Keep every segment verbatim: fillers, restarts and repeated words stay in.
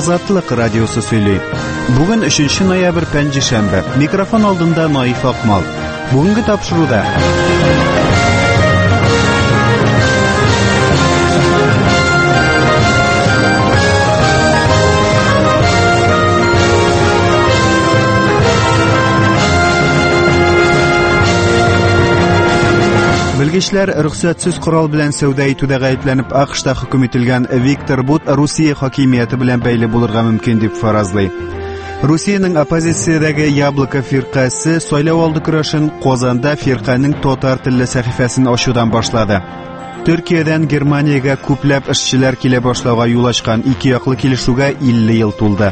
Азатлык радиосы сөйләй. Бүген өченче ноябрь пәнҗешәмбе. Микрофон алдында Наиф Акмал. Бүгенге тапшыруда Белгечләр рөхсәтсез корал белән сәүдә итүдә гаепләнеп АКШта хөкем ителгән Виктор Бут Русия хакимияте белән бәйле булырга мөмкин дип фаразлый. Русиянең оппозициядәге Яблоко фиркасы сайлау алды көрәшен Казанда фирканың татар телле сәхифәсен ачудан башлады. Төркиядән Германиягә күпләп эшчеләр килә башлауга юл ачкан ике яклы килешүгә илле ел тулды.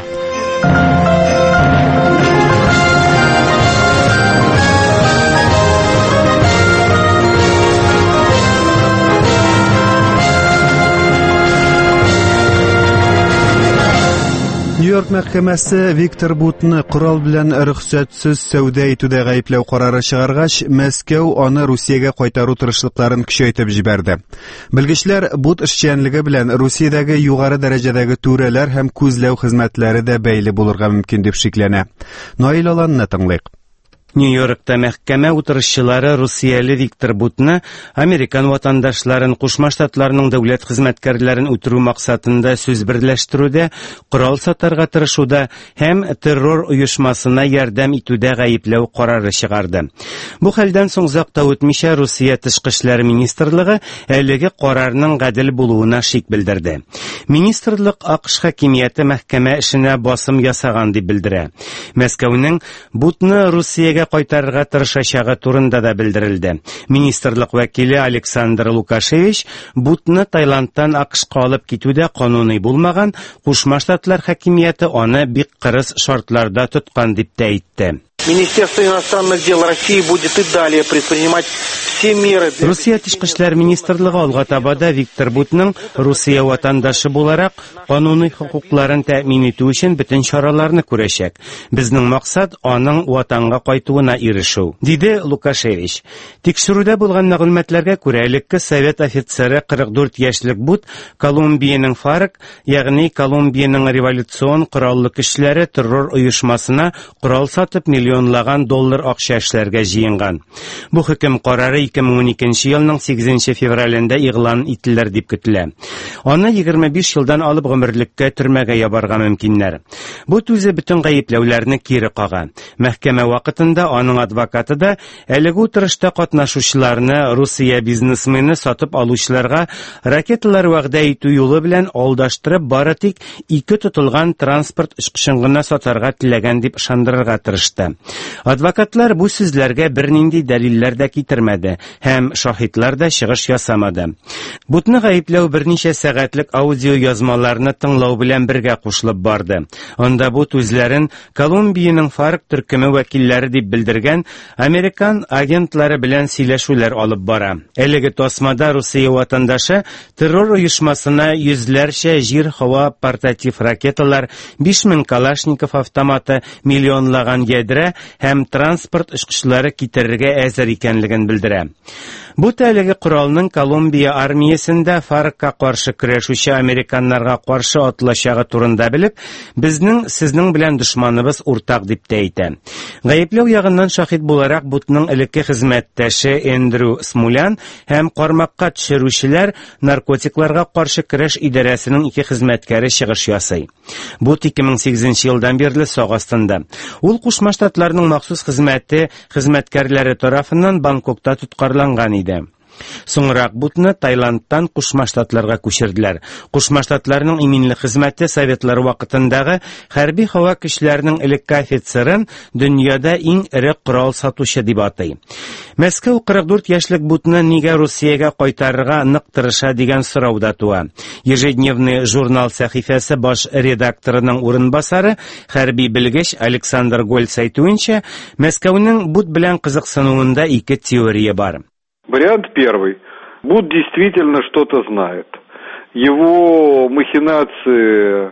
Нью-Йорк мәхкәмәсе Виктор Бутны корал белән рөхсәтсез сәүдә итүдә гаепләү карары чыгаргач, Мәскәү аны Русиягә кайтару тырышлыкларын көчәйтеп җибәрде. Белгечләр Бут эшчәнлеге белән Русиядәге югары дәрәҗәдәге түрәләр һәм күзләү хезмәтләре дә бәйле булырга мөмкин дип шикләнә. Наил Аланны тыңлыйк. Нью-Йоркта мәхкәмә утырышчылары Русияле Виктор Бутны Американ ватандашларын, Кушма Штатларының дәүләт хезмәткәрләрен үтерү максатында сүз берләштерүдә, корал сатарга тырышуда һәм террор оешмасына ярдәм итүдә гаепләү карары чыгарды. Бу хәлдән соң озак та үтмичә Русия Тышкы эшләр министрлыгы әлеге карарның гадел булуына шик белдерде. Министрлык АКШ хакимияте мәхкәмә эшенә басым ясаган дип белдерә. Мәскәүнең Бутны Русиягә кайтарырга тырышачагы турында да белдерелде. Министрлык вәкиле Александр Лукашевич Бутны Таиландтан АКШка алып китүдә кануни булмаган, Кушма Штатлар хакимияте аны бик кырыс шартларда тоткан дип тә әйтте. Министерство иностранных дел России будет и далее предпринимать все меры. Русия Тышкы эшләр министрлыгы алга табада Виктор Бутның Русия ватандашы буларак кануни хокукларын тәэмин итү өчен бөтен чараларны күрәчәк. Безнең максат аның ватанга кайтуына ирешү, диде Лукашевич. Тикшерүдә булган мәгълүматларга күрә, элекке совет офицеры кырык дүрт яшьлек Бут Колумбиянең ФАРК, ягъни Колумбиянең революцион кораллы көчләре террор оешмасына корал сатып миллионлаган доллар акча эшләргә җыенган. Бу хөкем карары ике мең уникенче елның сигезенче февралендә игълан ителер дип көтелә. Аны егерме биш елдан алып гомерлеккә төрмәгә ябарга мөмкиннәр. Бу түзе бөтен гаепләүләрне кире кага. Мәхкәмә вакытында аның адвокаты да әлеге утырышта катнашучыларны Русия бизнесмены сатып алучыларга ракеталар вәгъдә итү юлы белән алдаштырып, бары тик ике тотылган транспорт очкычын гына сатарга теләгән дип ышандырырга тырышты. Адвокатлар бу сүзләргә бернинди дәлилләр дә китермәде һәм шаһитлар да чыгыш ясамады. Бутны гаепләү берничә сәгатьлек аудио язмаларны тыңлау белән бергә кушылып барды. Анда бу үзләрен Колумбиянең ФАРК төркеме вәкилләре дип белдергән Американ агентлары белән сөйләшүләр алып бара. Әлеге тасмада Русия ватандашы террор оешмасына йөзләрчә җир-һава портатив ракеталар, биш мең Калашников автоматы, миллионлаган ядра һәм транспорт очкычлары китерергә әзер икәнлеген белдерә. Бу тәлеге коралның Колумбия армиясендә ФАРКка каршы көрәшүче американнарга каршы атылачагы турында белеп, безнең сезнең белән дошманыбыз уртак дип тә әйтә. Гаепләү ягыннан шаһит буларак Бутның элекке хезмәттәше Эндрю Смулян һәм кармакка төшерүчеләр наркотикларга каршы көрәш идарәсенең ике хезмәткәре чыгыш ясый. Бут ике мең сигезенче елдан бирле сак астында. Ул Кушма Штатларның махсус хезмәте хезмәткәрләре тарафыннан Бангкокта тоткарланган иде. Соңрак Бутны Таиландтан Кушма Штатларга күчерделәр. Кушма Штатларның иминле хезмәте Советлар вакытындагы хәрби һава көчләренең элекке офицерын дөньяда иң эре корал сатучы дип атый. Мәскәү кырык дүрт яшьлек Бутны нигә Русиягә кайтарырга нык тырыша дигән сорау да туа. Ежедневный журнал сәхифәсе баш редакторының урынбасары, хәрби белгеч Александр Гольц әйтүенчә, Мәскәүнең Бут белән кызыксынуында ике теория бар. Вариант первый. Бут действительно что-то знает. Его махинации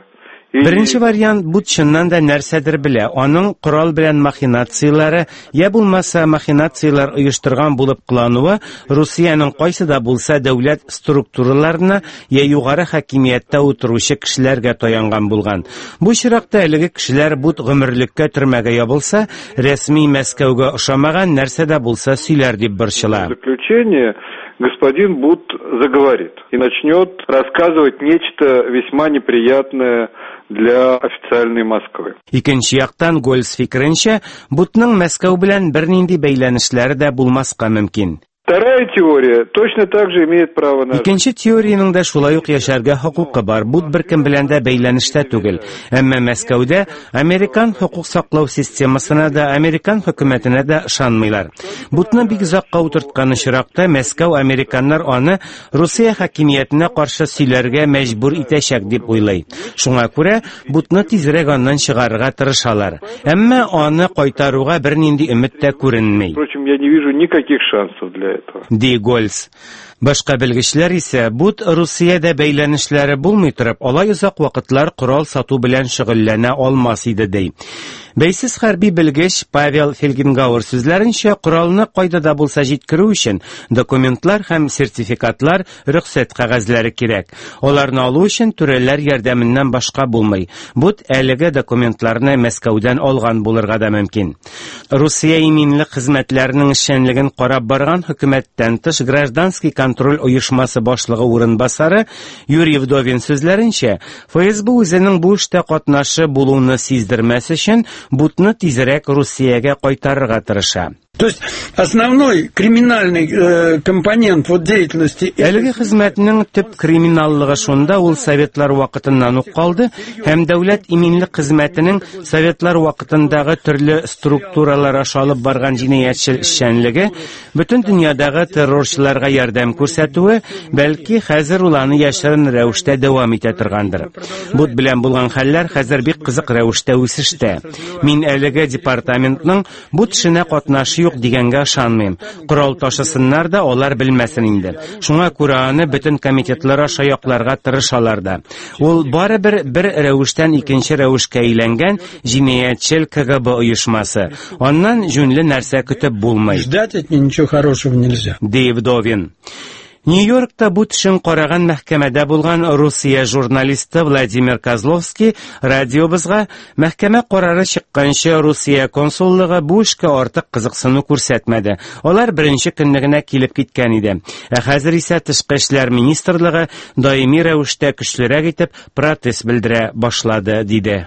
Беренче вариант бу чыннан да нәрсәдер белә. Аның корал белән махинацияләре, я булмаса махинацияләр оештырган булып кылануы Русиянең кайсы да булса дәүләт структураларына я югары хакимияттә утыручы кешеләргә таянган булган. Бу чиракта әлеге кешеләр бу гомерлеккә төрмәгә ябылса, рәсми Мәскәүгә ошамаган нәрсә дә булса сөйләр дип борчыла. Заключение господин Бут заговорит и начнет рассказывать нечто весьма неприятное для официальной Москвы. Икенче яктан Гольц фикеренчә, Бутның Мәскәү белән бернинди бәйләнешләре дә булмаска мөмкин. Вторая теория точно так же имеет право на... Икенче теорияның да шулай ук яшәргә хокукы бар. Бут беркем белән дә бәйләнештә түгел. Әмма Мәскәүдә Американ хокук саклау системасына да, Американ хөкүмәтенә дә ышанмыйлар. Бутны бик озакка утырткан очракта Мәскәү американнар аны Русия хакимиятенә каршы сөйләргә мәҗбүр итәчәк дип уйлый. Шуңа күрә Бутны тизрәк аннан чыгарырга тырышалар. Әмма аны кайтаруга бернинди өмет тә күренми. Впрочем, я не вижу никаких шансов для этого. Ди Гольц. Башка белгечләр исә Бут Русиядә бәйләнешләре булмый торып, алай озак вакытлар корал сату белән шөгыльләнә алмас иде ди. Бәйсез хәрби белгеч Павел Фельгенгауэр сүзләренчә, коралны кайда да булса җиткерү өчен документлар һәм сертификатлар, рөхсәт кәгазьләре кирәк. Аларны алу өчен түрәләр ярдәменнән башка булмый. Бут әлеге документларны Мәскәүдән алган булырга да мөмкин. Русия иминлек хезмәтләренең эшчәнлеген карап барган хөкүмәттән тыш гражданский контроль оешмасы башлыгы урынбасары Юрий Вдовин сүзләренчә, ФСБ үзенең бу эштә катнашы булуны сиздермәс өчен Бутны тизрәк Русиягә кайтарырга тырыша. То есть основной криминальный э, компонент вот деятельности... Әлеге хезмәтнең төп криминаллыгы шунда, ул советлар вакытыннан ук калды, һәм дәүләт иминлек хезмәтенең советлар вакытындагы төрле структуралар аша алып барган җинаятьчел эшчәнлеге, бөтен дөньядагы террорчыларга ярдәм күрсәтүе, бәлки хәзер ул аны яшерен рәвештә дәвам итә торгандыр. Бут белән булган хәлләр хәзер бик кызык рәвештә үсештә. Мин әлеге департаментның бу эшенә катнашы юк дигәнгә ышанмыйм. Корал ташысыннар да, алар белмәсен инде. Шуңа күрә аны бөтен комитетлар аша якларга тырышалар да. Ул барыбер бер рәвештән икенче рәвешкә әйләнгән җинаятьчел КГБ оешмасы. Аннан җүнле нәрсә көтеп булмый. Ждать от них ничего хорошего нельзя. Ди Вдовин. Нью-Йоркта бу төшен караган мәхкәмәдә булган Русия журналисты Владимир Козловский радиобызга мәхкәмә карары чыкканча Русия консуллыгы бу эшкә артык кызыксыну күрсәтмәде. Алар беренче көнне генә килеп киткән иде. Ә хәзер исә Тышкы эшләр министрлыгы даими рәвештә көчлерәк итеп протест белдерә башлады, диде.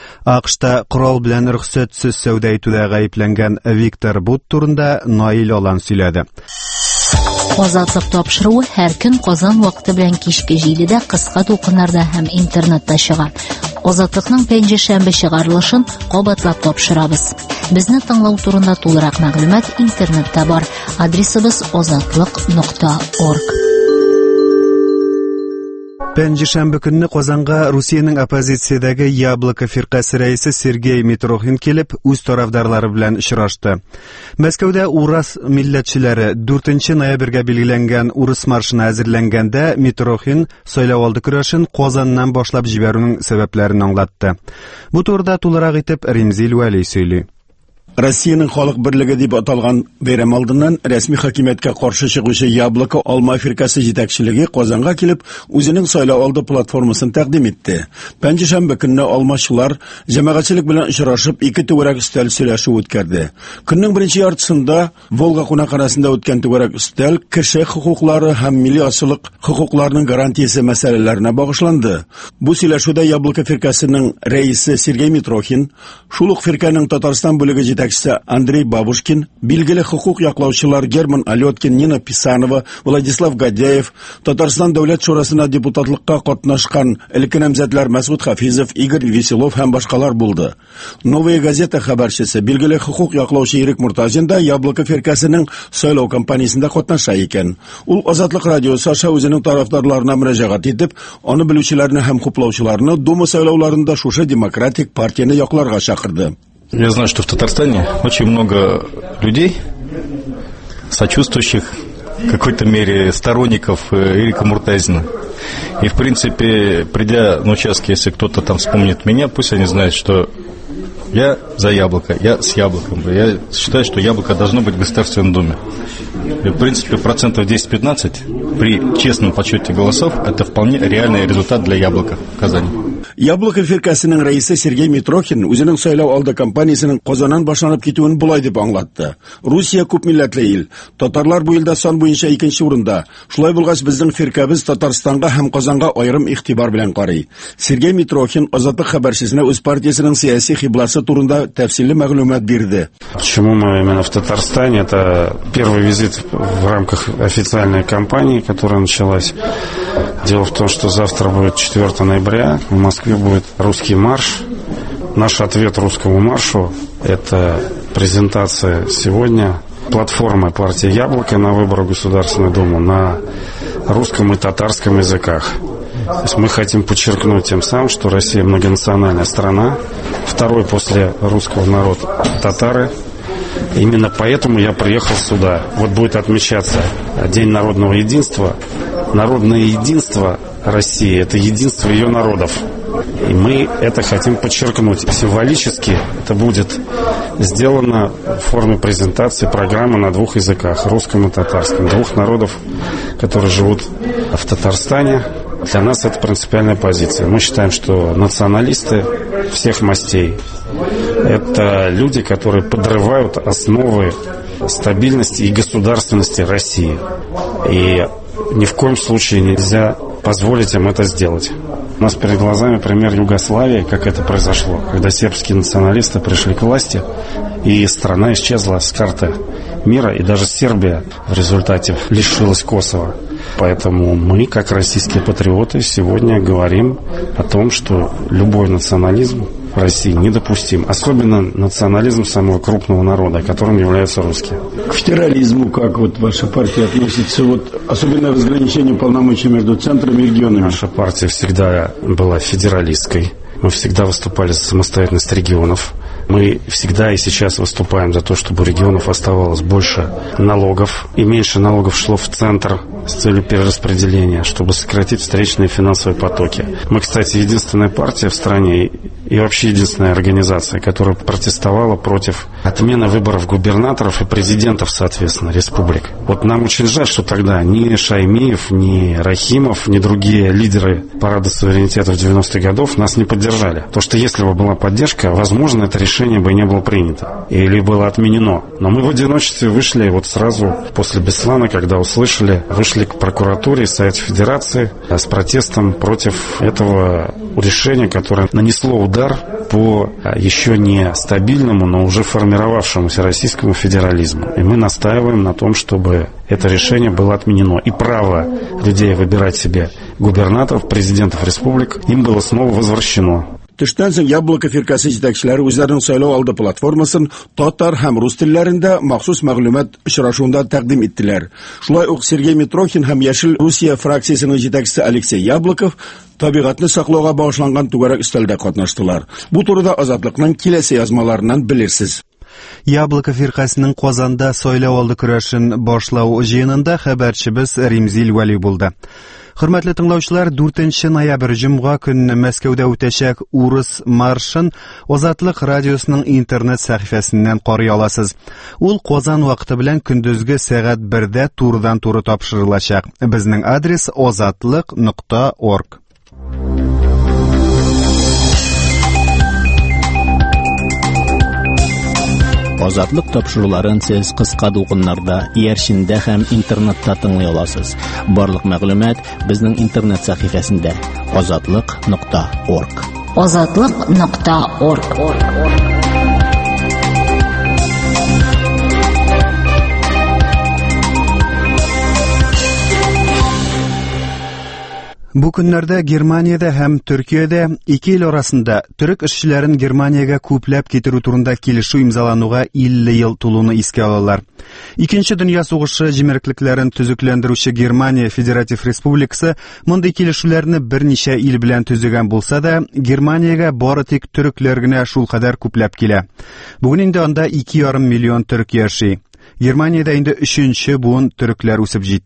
АКШта корал белән рөхсәтсез сәүдә итүдә гаепләнгән Виктор Бут турында Наил Алан сөйләде. Азатлык тапшыруы һәр көн Казан вакыты белән кичке җидедә кыска тулкыннарда һәм интернетта чыга. Азатлыкның пәнҗешәмбе чыгарылышын кабатлап тапшырабыз. Безне тыңлау турында тулырак мәгълүмат интернетта бар. Адресыбыз азатлык нокта орг. Пәнҗешәмбе көнне Казанга Русиянең оппозициядәге Яблоко фиркасы рәисе Сергей Митрохин килеп, үз тарафдарлары белән очрашты. Мәскәүдә урыс милләтчеләре дүртенче ноябрьгә билгеләнгән урыс маршына әзерләнгәндә Митрохин сайлауалды көрәшен Казаннан башлап җибәрүнең сәбәпләрен аңлатты. Бу турыда тулырак итеп Римзил Вәли сөйли. Россиянең халык берлеге дип аталган бәйрәм алдыннан рәсми хакимияткә каршы чыгучы Яблоко алма фиркасы җитәкчелеге Казанга килеп, үзенең сайлауалды платформасын тәкъдим итте. Пәнҗешәмбе көнне алмачылар җәмәгатьчелек белән очрашып, ике түгәрәк өстәл сөйләшү үткәрде. Көннең беренче яртысында Волга кунакханәсендә үткән түгәрәк өстәл кеше хукуклары һәм милли аслык хукукларының гарантиясе мәсьәләләренә багышланды. Бу сөйләшүдә Яблоко фиркасының рәисе Сергей Митрохин, шул ук фирканың Татарстан бүлеге Андрей Бабушкин, билгеле хукук яклаучылар Герман Алёткин, Нина Писанова, Владислав Гадяев, Татарстан дәүләт шурасына депутатлыкка катнашкан элекке намзәтләр Мәсгуд Хафизов, Игорь Веселов һәм башкалар булды. Новая газета хәбәрчесе, билгеле хукук яклаучы Ирек Муртазин да Яблоко фиркасының сайлау кампаниясында катнаша икән. Ул Азатлык радиосы аша үзенең тарафдарларына мөрәҗәгать итеп, аны белүчеләрне һәм хуплаучыларны Дума сайлауларында шушы демократик партияны якларга чакырды. Я знаю, что в Татарстане очень много людей, сочувствующих в какой-то мере сторонников Ирика Муртазина. И, в принципе, придя на участки, если кто-то там вспомнит меня, пусть они знают, что я за яблоко, я с яблоком. Я считаю, что яблоко должно быть в Государственной Думе. И, в принципе, процентов десять-пятнадцать при честном подсчете голосов это вполне реальный результат для яблока в Казани. Яблоко фиркасының рәисе Сергей Митрохин үзенең сайлау алды кампаниясының Казаннан башланып китүен булай дип аңлатты. Русия күп милләтле ил. Татарлар бу елда сан буенча икенче урында. Шулай булгач безнең фиркабыз Татарстанга һәм Казанга аерым игътибар белән карый. Сергей Митрохин Азатлык хәбәрчесенә үз партиясының сиясәт хибласы турында тәфсилле мәгълүмат бирде. Почему мы именно в Татарстане? Это первый визит в рамках официальной кампании, которая началась. Дело в том, что завтра будет четвёртого ноября, в Москве будет русский марш. Наш ответ русскому маршу – это презентация сегодня платформы партии «Яблоко» на выборы в Государственную Думу на русском и татарском языках. То есть мы хотим подчеркнуть тем самым, что Россия многонациональная страна, второй после русского народ татары. Именно поэтому я приехал сюда. Вот будет отмечаться День народного единства. Народное единство России – это единство ее народов. И мы это хотим подчеркнуть. Символически это будет сделано в форме презентации программы на двух языках – русском и татарском. Двух народов, которые живут в Татарстане. Для нас это принципиальная позиция. Мы считаем, что националисты всех мастей – это люди, которые подрывают основы стабильности и государственности России. И ни в коем случае нельзя позволить им это сделать. У нас перед глазами пример Югославии, как это произошло, когда сербские националисты пришли к власти, и страна исчезла с карты мира, и даже Сербия в результате лишилась Косово. Поэтому мы, как российские патриоты, сегодня говорим о том, что любой национализм в России недопустим. Особенно национализм самого крупного народа, которым являются русские. К федерализму, как вот ваша партия относится, вот особенно разграничению полномочий между центром и регионами? Наша партия всегда была федералистской. Мы всегда выступали за самостоятельность регионов. Мы всегда и сейчас выступаем за то, чтобы у регионов оставалось больше налогов, и меньше налогов шло в центр с целью перераспределения, чтобы сократить встречные финансовые потоки. Мы, кстати, единственная партия в стране и вообще единственная организация, которая протестовала против отмены выборов губернаторов и президентов, соответственно, республик. Вот нам очень жаль, что тогда ни Шаймиев, ни Рахимов, ни другие лидеры парада суверенитета в девяностых годов нас не поддержали. Потому что если бы была поддержка, возможно, это решение бы не было принято или было отменено. Но мы в одиночестве вышли вот сразу после Беслана, когда услышали, вышли к прокуратуре и Совет Федерации с протестом против этого решения, которое нанесло удар по еще не стабильному, но уже формировавшемуся российскому федерализму. И мы настаиваем на том, чтобы это решение было отменено. И право людей выбирать себе губернаторов, президентов республик им было снова возвращено. Төштән соң Яблоко фиркасы җитәкчеләре үзләренең сайлау алды платформасын татар һәм рус телләрендә махсус мәгълүмат очрашуында тәкъдим иттеләр. Шулай ук Сергей Митрохин һәм Яшел Русия фракциясының җитәкчесе Алексей Яблоков табигатьне саклауга багышланган түгәрәк өстәлдә катнаштылар. Бу турыда Азатлыкның киләсе язмаларыннан белерсез. Яблоко фиркасының Казанда сайлау алды көрәшен башлау җыенында хәбәрчебез Римзил Вали булды. Хөрмәтле тыңлаучылар, дүртенче ноябрь җомга көнне Мәскәүдә үтәчәк урыс маршын Азатлык радиосының интернет сәхифәсеннән карый аласыз. Ул Казан вакыты белән көндезге сәгать бердә турыдан-туры тапшырылачак. Безнең адрес азатлык нокта орг. Азатлык тапшыруларын сез кыска дулкыннарда, иярчиндә һәм интернетта тыңлый аласыз. Барлык мәгълүмат безнең интернет сәхифәсендә азатлык нокта орг. азатлык нокта орг. Бу көннәрдә Германиядә һәм Төркиядә ике ил арасында төрек эшчеләрен Германиягә күпләп китерү турында килешү имзалануга илле ел тулуны искә алалар. Икенче дөнья сугышы җимереклекләрен төзекләндерүче Германия Федератив Республикасы мондый килешүләрне берничә ил белән төзегән булса да, Германиягә бары тик төрекләр генә шул кадәр күпләп килә. Бүген инде анда ике ярым миллион төрек яши. Германиядә инде өченче буын төрекләр үсеп җитте.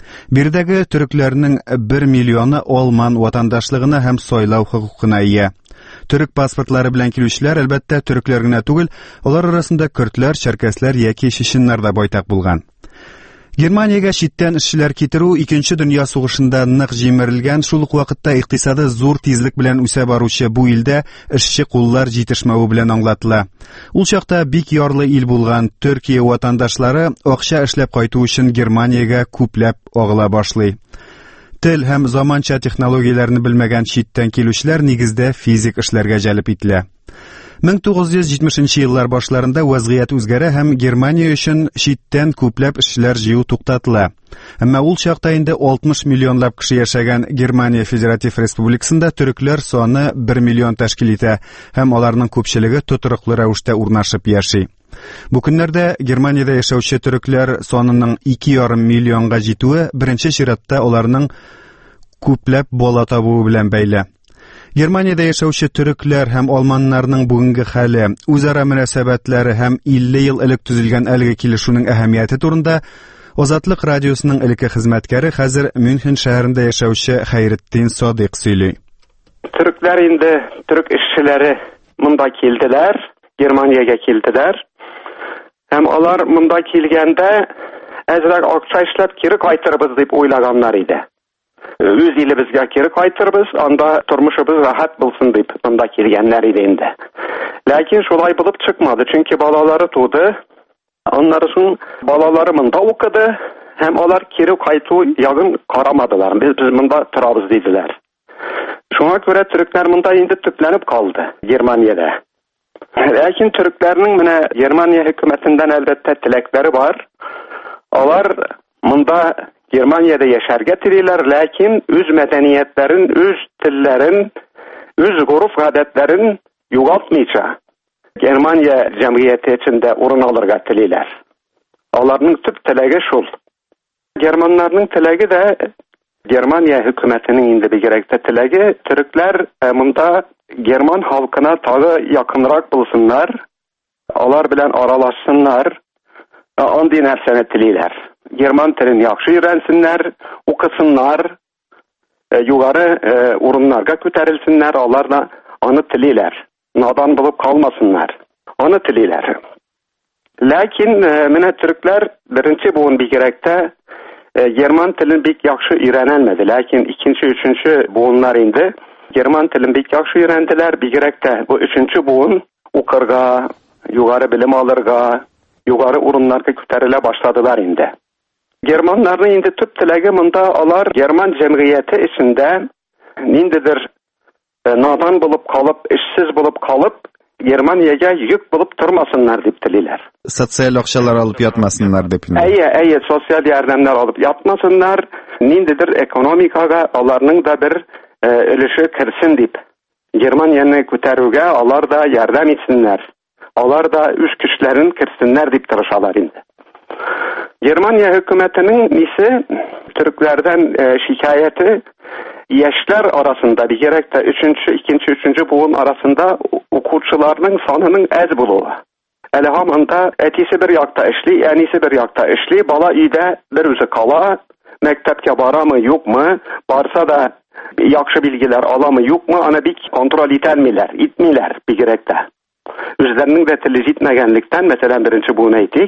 Биредәге төрекләрнең бер миллионы Алман ватандашлыгына һәм сайлау хокукына ия. Төрек паспортлары белән килүчеләр әлбәттә төрекләр генә түгел, алар арасында көртләр, черкесләр яки чеченнар да байтак булган. Германиягә читтән эшчеләр китерү Икенче дөнья сугышында нык җимерелгән, шул ук вакытта икътисады зур тизлек белән үсә баручы бу илдә эшче куллар җитешмәүе белән аңлатыла. Ул чакта бик ярлы ил булган Төркия ватандашлары акча эшләп кайту өчен Германиягә күпләп агыла башлый. Тел һәм заманча технологияләрне белмәгән читтән килүчеләр нигездә физик эшләргә җәлеп ителә. мең тугыз йөз җитмешенче еллар башларында вазгыять үзгәрә һәм Германия өчен читтән күпләп эшчеләр җыю туктатыла. Әмма ул чакта инде алтмыш миллионлап кеше яшәгән Германия Федератив Республикасында төрекләр саны бер миллион тәшкил итә һәм аларның күпчелеге тотрыклы рәвештә урнашып яши. Бу көннәрдә Германиядә яшәүче төрекләр санының ике ярым миллионга җитүе беренче чиратта аларның күпләп бала табуы белән бәйле. Германиядә яшәүче төрекләр һәм алманнарның бүгенге хәле, үзара мөнәсәбәтләре һәм илле ел элек төзелгән әлеге килешүнең әһәмияте турында Азатлык радиосының элекке хезмәткәре хәзер Мюнхен шәһәрендә яшәүче Хәйретдин Садыйк сөйли. Төрекләр инде төрек эшчеләре монда килделәр, Германиягә килделәр. Һәм алар монда килгәндә әзрәк акча эшләп кире кайтырбыз дип уйлаганнар иде. Үз илебезгә кире кайтырбыз, анда тормышыбыз рәхәт булсын дип монда килгәннәр иде инде. Ләкин шулай булып чыкмады, чөнки балалары туды. Аннары соң балалары монда укыды һәм алар кире кайту ягын карамадылар. Без без монда торабыз диделәр. Шуңа күрә төрекләр монда инде төпләнеп калды Германиядә. Ләкин төрекләрнең менә Германия хөкүмәтеннән әлбәттә теләкләре бар. Алар монда Германиядә яшәргә телиләр, ләкин үз мәдәниятләрен, үз телләрен, үз гореф-гадәтләрен югалтмыйча Германия җәмгыяте эчендә урын алырга телиләр. Аларның төп теләге шул. Германнарның теләге дә Германия хөкүмәтенең инде бигрәк тә теләге төрекләр монда герман халкына тагы якынрак булсыннар, алар белән аралашсыннар, андый нәрсәне телиләр. Герман телен яхшы өйрәнсеннәр, укысыннар, югары урыннарга күтәрелсеннәр, алар да аны телиләр. Надан булып калмасыннар. Аны телиләр. Ләкин менә төрекләр беренче буын бигрәк тә герман телен бик яхшы өйрәнәлмәде, ләкин икенче, өченче буыннар инде герман телен бик яхшы өйрәнделәр, бигрәк тә бу өченче буын укырга, югары белем алырга, югары урыннарга күтәрелә башладылар инде. Германнарның инде төп теләге монда алар герман җәмгыяте эчендә ниндидер надан булып калып, эшсез булып калып, Германиягә йөк булып тормасыннар дип телиләр. Социаль акчалар алып ятмасыннар дип. Әйе, әйе, социаль ярдәмнәр алып ятмасыннар, ниндидер экономикага аларның да бер өлеше керсен дип. Германияны күтәрүгә алар да ярдәм итсеннәр. Алар да үз көчләрен керсеннәр дип тырышалар инде. Германия хөкүмәтенең нисе төрекләрдән шикаяте яшьләр арасында бигрәк тә өченче, икенче, өченче буын арасында укучыларның санының әз булуы. Әле һаманда әтисе бер якта эшли, әнисе бер якта эшли, бала өйдә бер үзе кала, мәктәпкә барамы, юкмы, барса да яхшы билгеләр аламы, юкмы, аны бик контроль итәлмиләр, итмиләр бигрәк тә. Үзләренең дә теле җитмәгәнлектән, мәсәлән, беренче буын әйтик,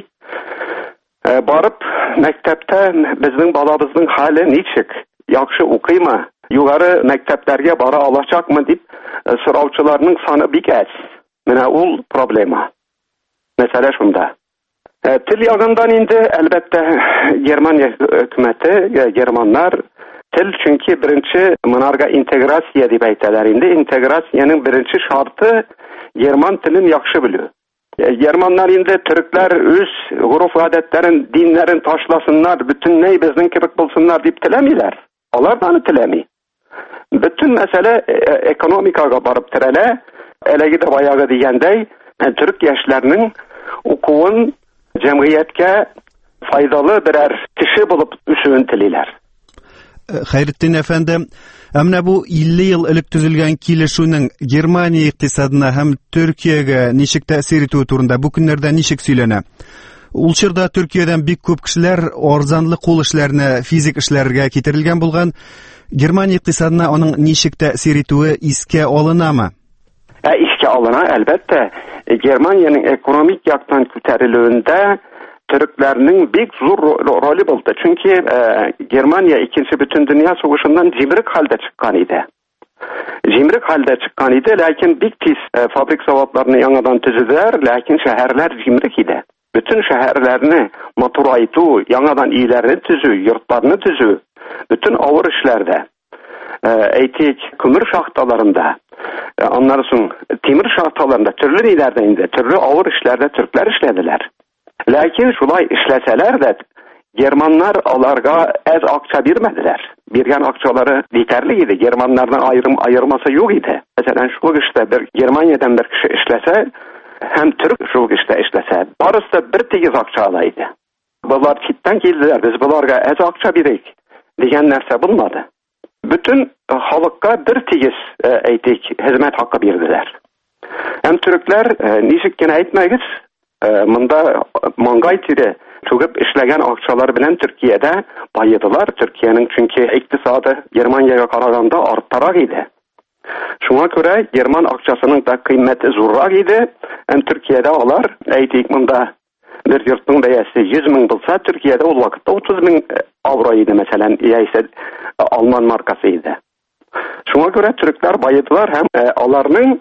барып мәктәптә безнең балабызның хәле ничек, яхшы укыймы, югары мәктәпләргә бара алачакмы дип сораучыларның саны бик әз. Менә ул проблема. Мәсьәлә шунда. Тел ягындан инде әлбәттә Германия хөкүмәте, германнар тел, чөнки беренче монарга интеграция дип әйтәләр инде. Интеграциянең беренче шарты герман телен яхшы белү. Германнар инде төрекләр үз гореф-гадәтләрен, диннәрен ташласыннар, бөтенләй безнең кебек булсыннар дип теләмиләр. Алар да аны теләми. Bütün мәсьәле экономикага барып терәлә. Әлеге дә баягы дигәндәй, төрек яшьләренең укуын җәмгыятькә файдалы берәр кеше булып үсүен телиләр. Хәйретдин әфәнде, әмма бу илле ел элек төзелгән килешүнең Германия икътисадына һәм Төркиягә ничек тәэсир итүе турында бу көннәрдә ничек сөйләнә? Ул чорда Төркиядән бик күп кешеләр арзанлы кул эшләренә, физик эшләргә китерелгән булган. Германия икътисадына аның ничек тәэсир итүе искә алынамы? Ә искә алына, әлбәттә. Германияның экономик яктан күтәрелүендә Türklerinin big zor rolü buldu. Çünkü e, Germanya ikinci bütün dünya savaşından cimrik halde çıkan idi. Cimrik halde çıkan idi. Lakin big tiz e, fabrik zavatlarını yanıdan tüzüdüler. Lakin şehirler cimrik idi. Bütün şehirlerini motoraytu, yanıdan iyilerini tüzü, yurtlarını tüzü. Bütün ağır işlerde, e, eytik, kömür şahtalarında, e, anlarsın, timir şahtalarında, türlü ilerden indi. Türlü ağır işlerde Türkler işlediler. Lakin şulay işləsələr də Germanlar onlarga az akça vermədilər. Bergen akçaları yeterli idi. Germanlardan ayrım ayırması yok idi. Mesela şu işte bir Germanya'dan bir kişi işləsə, hem Türk şu işte işləsə, barısı da bir tegiz akça alaydı. Bunlar çitten geldiler. Biz bunlarga az akça berek degan narsa bulmadı. Bütün halkka bir tegiz e, eytik hizmet hakkı verdiler. Hem Türkler e, nişikken aytmayız, E, Mında mangay tiri çögüp işlegen akçalar bilen Türkiye'de bayıdılar. Türkiye'nin çünkü iktisadı Germanya'ya karaganda artarak idi. Şuna göre German akçasının da kıymeti zorrak idi. Hem Türkiye'de olar, eytik mında bir yurtun beyesi yüz bin bulsa, Türkiye'de o vakitte otuz bin avro idi mesela, iyiyse Alman markasıydı. Şuna göre Türkler bayıdılar, hem e, onların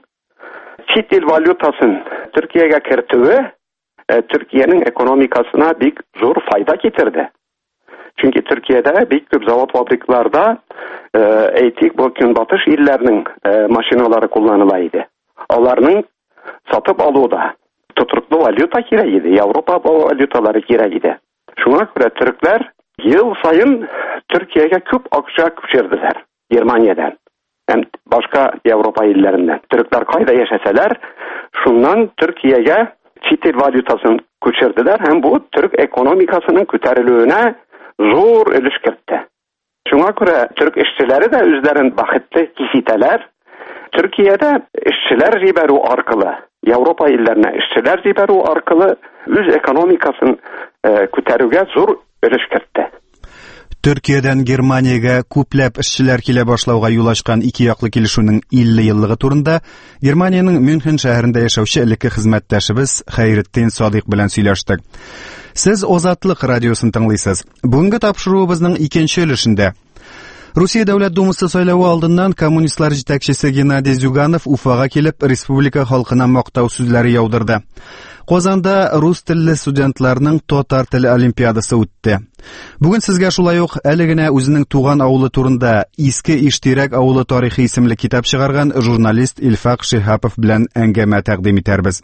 çit il valutasını Türkiye'ye kirtüğü e, Türkiye'nin ekonomikasına bir zor fayda getirdi. Çünkü Türkiye'de bir küp zavod fabriklarda e, eytik bu günbatış illerinin e, maşinaları kullanılaydı. Onların satıp alıda tutuklu valuta kireydi. Avrupa bu valutaları kireydi. Şuna göre Türkler yıl sayın Türkiye'ye küp akça küçürdüler Germanya'dan. Hem başka Avrupa illerinden. Türkler kayda yaşasalar, şundan Türkiye'ye çitil valutasını küçürdüler. Hem bu Türk ekonomikasının küterilüğüne zor ölüş kirtti. Şuna göre Türk işçileri de üzlerin bakıtlı kisiteler. Türkiye'de işçiler riberu arkalı, Avrupa illerine işçiler riberu arkalı, üz ekonomikasının e, küterüge zor ölüş kirtti. Төркиядән Германиягә күпләп эшчеләр килә башлауга юл ачкан ике яклы килешүнең илле еллыгы турында Германиянең Мюнхен шәһәрендә яшәүче элекке хезмәттәшебез Хәйретдин Садыйк белән сөйләштек. Сез Азатлык радиосын тыңлыйсыз. Бүгенге тапшыруыбызның икенче өлешендә Русия Дәүләт Думасы сайлауы алдыннан коммунистлар җитәкчесе Геннадий Зюганов Уфага килеп республика халкына мактау сүзләре яудырды. Казанда рус телле студентларның татар теле олимпиадасы үтте. Бүген сезгә шулай ук әле генә үзенең туган авылы турында Иске Иштирәк авылы тарихи исемле китап чыгарган журналист Илфак Шиһапов белән әңгәмә тәкъдим итәрбез.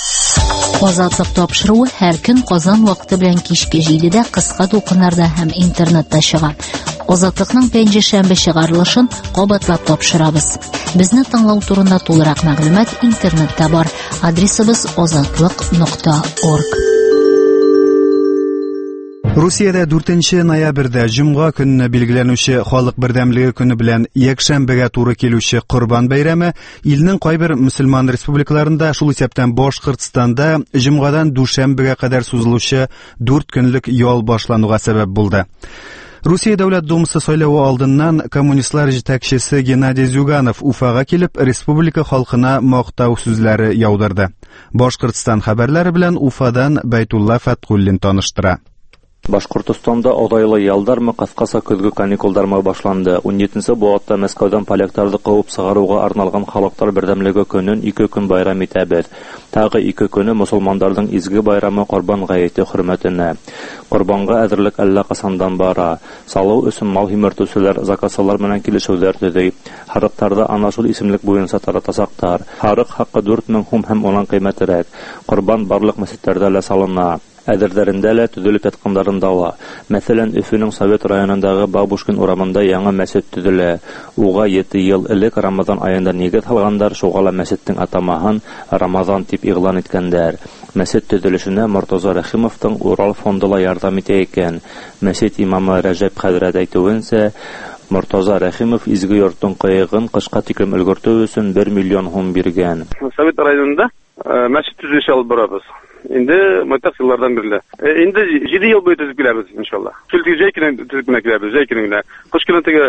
Азатлык тапшыруы һәр көн Казан вакыты белән кичке җидедә кыска тулкыннарда һәм интернетта чыга. Азатлыкның пәнҗе шәмбе чыгарылышын кабатлап тапшырабыз. Безне тыңлау турында тулырак мәгълүмат интернетта бар. Адресыбыз азатлык нокта орг. Русиядә дүртенче ноябрьдә җомга көнне билгеләнүче халык бердәмлеге көне белән якшәмбегә туры килүче Корбан бәйрәме илнең кайбер мөселман республикаларында, шул исәптән Башкортстанда җомгадан дүшәмбегә кадәр сузылучы дүрт көнлек ял башлануга сәбәп булды. Русия Дәүләт Думасы сайлауы алдыннан коммунистлар җитәкчесе Геннадий Зюганов Уфага килеп республика халкына мактау сүзләре яудырды. Башкортстан хәбәрләре белән Уфадан Байтулла Фаткуллин таныштыра. Башкортстанда адайлы ялдармы кыскасы көзгү каникулдармы башланды. он жетенче буатта Мәскәүдән поляктарды куып сыгаруга арналган халыклар бердәмлеге көнен ике көн байрам итәбез. Тагы ике көне мусулманнарның изге байрамы Корбан гаете хөрмәтенә. Корбанга әзерлек әллә касандан бара. Салу өчен мал химертүчеләр закасалар белән килешүләр төзи. Харыктарда ана шул исемлек буенча таратасактар. Харык хакы дүрт мең сум һәм онан кыйммәтрәк. Корбан барлык мәсҗидләрдә лә салына. Әдерләрендә лә төзелеп яткандарында ла. Мәсәлән, Өфөнең Совет районындагы Бабушкин урамында яңа мәсҗид төзелә. Уга җиде ел элек Рамазан аенда нигез салгандар, шугала мәсҗиднең атамаһын Рамазан дип игълан иткәннәр. Мәсҗид төзелешенә Мортаза Рәхимовның Урал фонды ла ярдәм итә икән. Мәсҗид имамы Рәҗәп хәзрәт әйтүенчә, Мортаза Рәхимов изге йортның кыегын кышка тиклем өлгертү өчен бер миллион сум биргән. Совет районында мәсҗид төзелеше алып барабыз. инде майтак еллардан бирле. Инде җиде ел буе төзеп киләбез, иншалла. Көлки җәй көнен төзеп киләбез, җәй көненә. Кыш көнен теге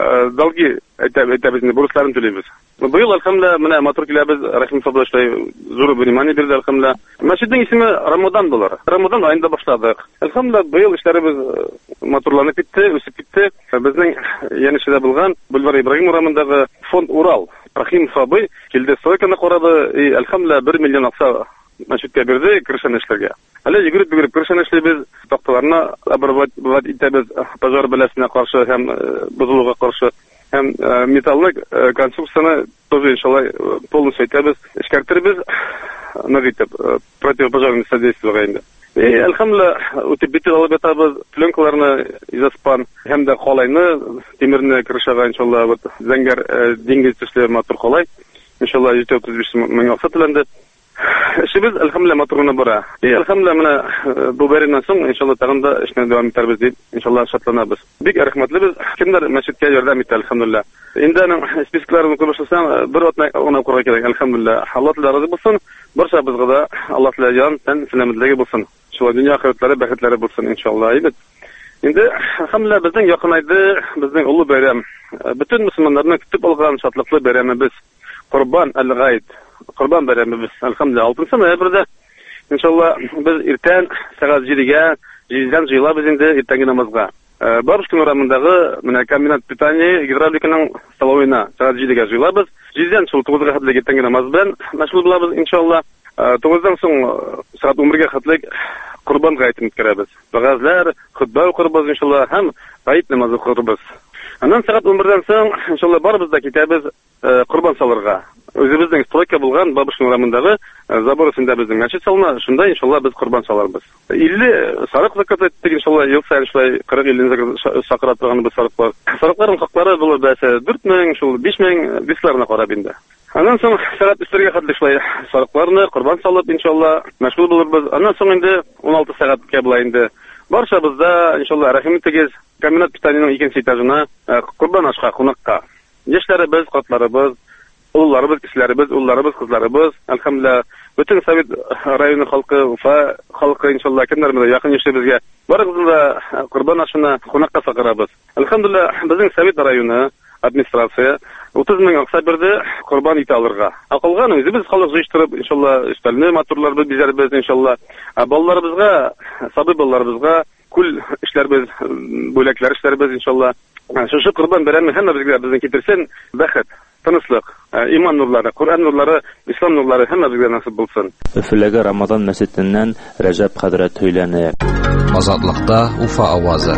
долги әйтәбез, бурычларын түләйбез. Быел, әлхәмдулилlah, менә матур киләбез, Рахим Сабдаштай зур внимание бирде, әлхәмдулилlah. Мәчетнең исеме Рамадан булыр. Рамадан айында башладык. Әлхәмдулилlah, быел эшләребез матурланып китте, үсеп китте. Безнең янәшәдә булган Бульвар Ибраһим урамындагы фонд Урал Рахим Сабый килде, сойканы карады, и әлхәмдулилlah бер миллион акча мәчеткә бирде, киршән эшләргә. Әле йөгереп-йөгереп киршән эшләбез, такталарны обрабатывать итәбез, пожар беләсенә каршы һәм бозылуга каршы. Һәм металлы конструкцияны тоже иншалла полностью итәбез, эшкәртербез, нәгытеп противопожарное содействие инде. И әлхәмдулилlah, үтеп битеп алып ятабыз, пленкаларны изоспан һәм дә халайны, тимерне киршәгә иншалла вот зәңгәр диңгез төсле матур халай. Иншалла йөз утыз биш мең акча түләнде. Эшебез әлхәмдулилlah матурына бара. И әлхәмдулилlah менә бу бәйрәмнән соң иншалла тагын да эшне дәвам итәрбез дип иншалла шатланабыз. Бик рәхмәтлебез. Кемдер мәчеткә ярдәм итә әлхәмдулилlah. Инде аның спискларын укып башласаң, бер атна гына укырга кирәк әлхәмдулилlah. Алла Тәала разы булсын. Барчабызга да Алла Тәала җан тән сәламәтлеге булсын. Шулай дөнья ахирәтләре бәхетләре булсын иншалла. Ибет. Инде әлхәмдулилlah безнең якынайды, безнең улы бәйрәм. Бөтен мөселманнарны көтеп алган шатлыклы бәйрәмебез Курбан әл-Гаид. Курбан бәйрәмебез, әлхәмдулилlah, алтынчы ноябрьдә иншалла без иртән сәгать җидегә җиздән җыелабыз инде иртәнге намазга. Бабушкин урамындагы менә комбинат питания гидравликаның столовойна сәгать җидегә җыелабыз. җиздән шул тугызга хәтле иртәнге намаз белән мәшгуль булабыз иншалла. тугыздан соң сәгать унбергә хәтле Курбан гаитен үткәрәбез. Вәгазьләр, хутба укырбыз иншалла һәм гаит намазы укырбыз. Аннан сәгать унбердән соң иншалла барыбыз да китәбез Курбан салырга. Үзебезнең стройка булган Бабушкин урамындагы забор өстендә безнең мәчет салына, шунда иншалла без Курбан саларбыз. илле сарык закат иттек иншалла, ел сайын шулай кырык илле сакыра торган без сарыклар. Сарыкларның хаклары булыр бәсе дүрт мең, шул биш мең дисларына карап инде. Аннан соң сәгать өстәргә хәтле шулай сарыкларны Курбан салып иншалла мәшгуль булырбыз. Аннан соң инде он алты сәгатькә була инде. Барчабызда иншалла рәхим итегез, комбинат питаниянең икенче этажына Курбан ашка кунакка. Яшьләребез, катларыбыз, улларыбыз, кишләребез, улларыбыз, кызларыбыз, әлхәмдулилlah, бөтен Совет районы халкы, Уфа халкы иншалла кемнәр белән якын яшәбезгә барыгызны да Курбан ашына кунакка сакырабыз. Әлхәмдулилlah, безнең Совет районы администрация утыз мең акча бирде Курбан ите алырга. Акылган үзебез халык җыштырып иншалла өстәлне матурларбыз, бизәрбез иншалла. Балаларыбызга, сабый балаларыбызга күл эшләрбез, бүләкләр эшләрбез иншалла. Шушы Курбан бәйрәме һәммәбезгә безнең китерсен бәхет, тынычлык, иман нурлары, Кур'ан нурлары, ислам нурлары һәммәбезгә насыйп булсын. Өфөләге Рамадан мәчетеннән Рәҗәп хәзрәт һөйләне. Азатлыкта Уфа авазы.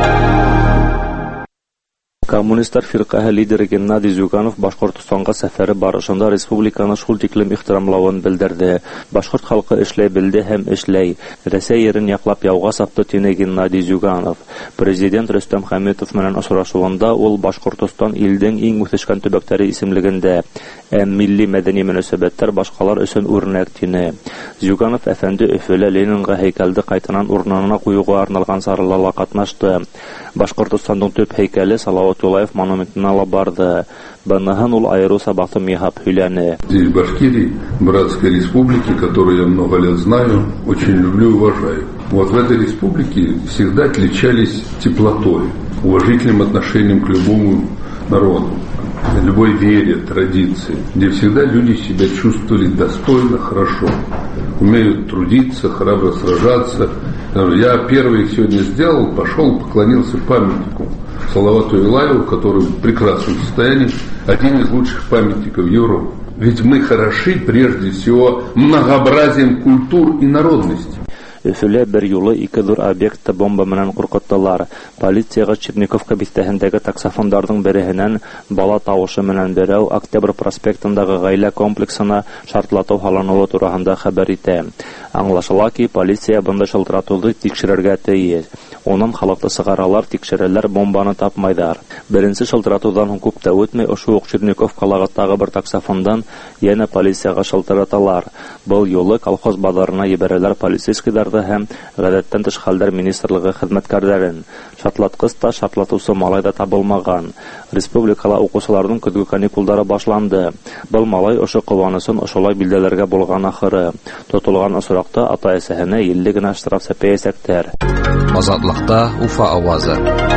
Коммунистлар фиркаһы лидеры Геннадий Зюганов Башкортстанга сәфәре барышында республиканы шул тиклем ихтирамлавын белдерде. Башкорт халкы эшләй белде һәм эшләй. Рәсәй ерен яклап яуга сапты тине Геннадий Зюганов. Президент Рөстәм Хәмитов менән очрашуында ул Башкортстан илдең иң үсешкән төбәкләре исемлегендә, ә милли мәдәни мөнәсәбәтләр башкалар өчен үрнәк тине. Зюганов әфәнде Өфөлә Ленинга һәйкәлде кайтанан урынына куюга арналган сарылала катнашты. Башкортстанның төп һәйкәле Салават Юлаев монументына ла барды. Банахан ул айру сабактын яһап һөйләне. Здесь в Башкирии, братской республике, которую я много лет знаю, очень люблю и уважаю. Вот в этой республике всегда отличались теплотой, уважительным отношением к любому народу, любой вере, традиции, где всегда люди себя чувствовали достойно, хорошо, умеют трудиться, храбро сражаться. Я первый их сегодня сделал, пошел, поклонился памятнику Салавату Юлаеву, который в прекрасном состоянии, один из лучших памятников Европы. Ведь мы хороши прежде всего многообразием культур и народностей. Өфөлә бер юлы ике зур объектта бомба менән куркыттылар. Полициягә Черниковка бистәһендәге таксофондардың береһеннән бала тавышы менән берәү Октябрь проспектындагы гаилә комплексына шартлату һалынуы турында хәбәр итә. Аңлашыла ки, полиция бында шылтыратуды тикшерергә тиеш. Онан халыкты сыгаралар, тикшерәләр, бомбаны тапмайдар. Беренче шылтыратудан һуң күп тә үтмәй, ошо ук Черников калагаттагы бер таксофондан яна полициягә шылтыраталар. Был юлы колхоз базарына ебәрәләр полицейскийларны һәм гадәттән тыш хәлләр министрлыгы хезмәткәрләрен. Шатлаткыч та, шатлатучы малай да табылмаган. Республикала укучыларның көзгү каникуллары башланды. Был малай ошо кыланысын ошолай билдәләргә булган ахыры. Тотылган осракта ата-әсәһенә илле генә штраф сәпәясәктәр. Азатлыкта Уфа авазы.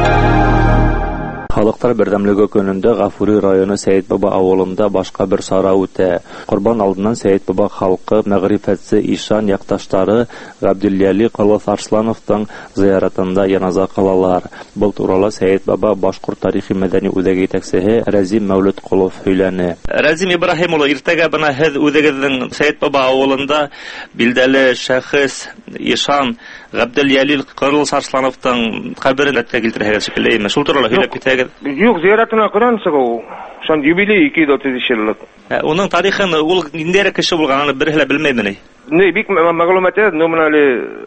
Халыктар бердәмлеге көнендә Гафури районы Сәйит Баба авылында башка бер сара үтә. Корбан алдыннан Сәйит Баба халкы, мәгърифәтсе ишан якташлары Габдулляли Калов Арслановның зыяратында яназа кылалар. Был турында Сәйит Баба башкорт тарихи мәдәни үзәге итәкчесе Разим Мәүлид Кулов һөйләне. Разим Ибраһим улы, иртәгә бына һез үзегезнең Сәйит Баба авылында билдәле шәхес ишан Габдулляли Калов Арслановның каберен әткә килтерәһегез шикелле. Шул турында һөйләп китәгез. Юк, зияратына Коран сыгу. Шан юбилей ике йөз отыз еллык. Оның тарихын ул ниндәй кеше булган, аны берһелә белмәйме? Не, бик мәгълүмат әз, но менә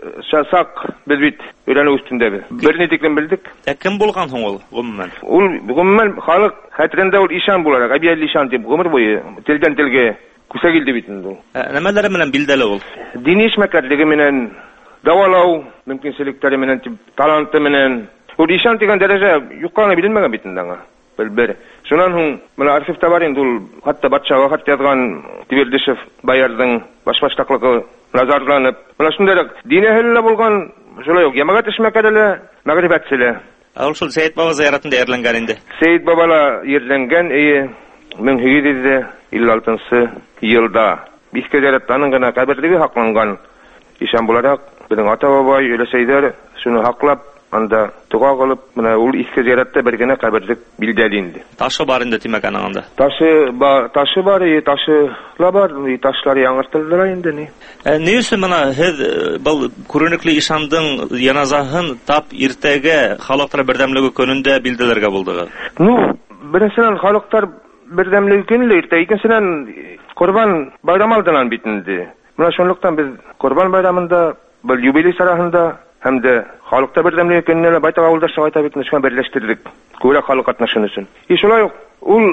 шасак без бит өйрәнү үстендәбез. Берне тиклем белдек. Ә кем булган һуң ул гомумән? Ул гомумән халык хәтерендә ул ишан буларак, Абиялли ишан дип гомер буе телдән телгә күсәгилде бит инде ул. Нәмәләре белән билдәле ул? Дини эшмәкәрлеге менән, давалау мөмкинлекләре менән, таланты менән. Ул ишан дигән дәрәҗә юкканы белмәгән бит инде аңа. Бер. Шуннан һуң менә архивта бар инде ул, хатта батшага хат язган Твердишев баярның баш-баштаклыгы назарланып. Менә шундый дине хәлле булган, шулай ук ямагат эшмәкәрләре, мәгърифәтчеләр. Ул шул Сәйит Баба зыяратында ерләнгән инде. Сәйит Бабала ерләнгән ие мең җиде йөз илле алтынчы елда. Биске зыяраттан гына каберлеге хакланган ишан буларак, безнең ата-бабай өләсәйләр шуны хаклап анда туга кылып, менә ул иске зияратта бер генә каберлек билдәле инде. Ташы бар инде тимәк анда. Ташы бар, ташы бар, и ташы бар, и ташлары яңартылдыра инде ни. Ни өчен менә һез бу күренекле ишандың яназаһын тап иртәгә халыклар бердәмлеге көнендә билдәләргә булдыгыз? Ну, беренчедән халыклар бердәмлеге көнендә иртә, икенчедән Корбан байрамы алдыннан бит инде. Менә шунлыктан без Корбан байрамында, бер юбилей сарахында һәм дә халыкта бердәмлеге көненә байтак авылдашлык айта бит нишкән берләштердек. Күрә халык катнашын өчен. И шулай ук ул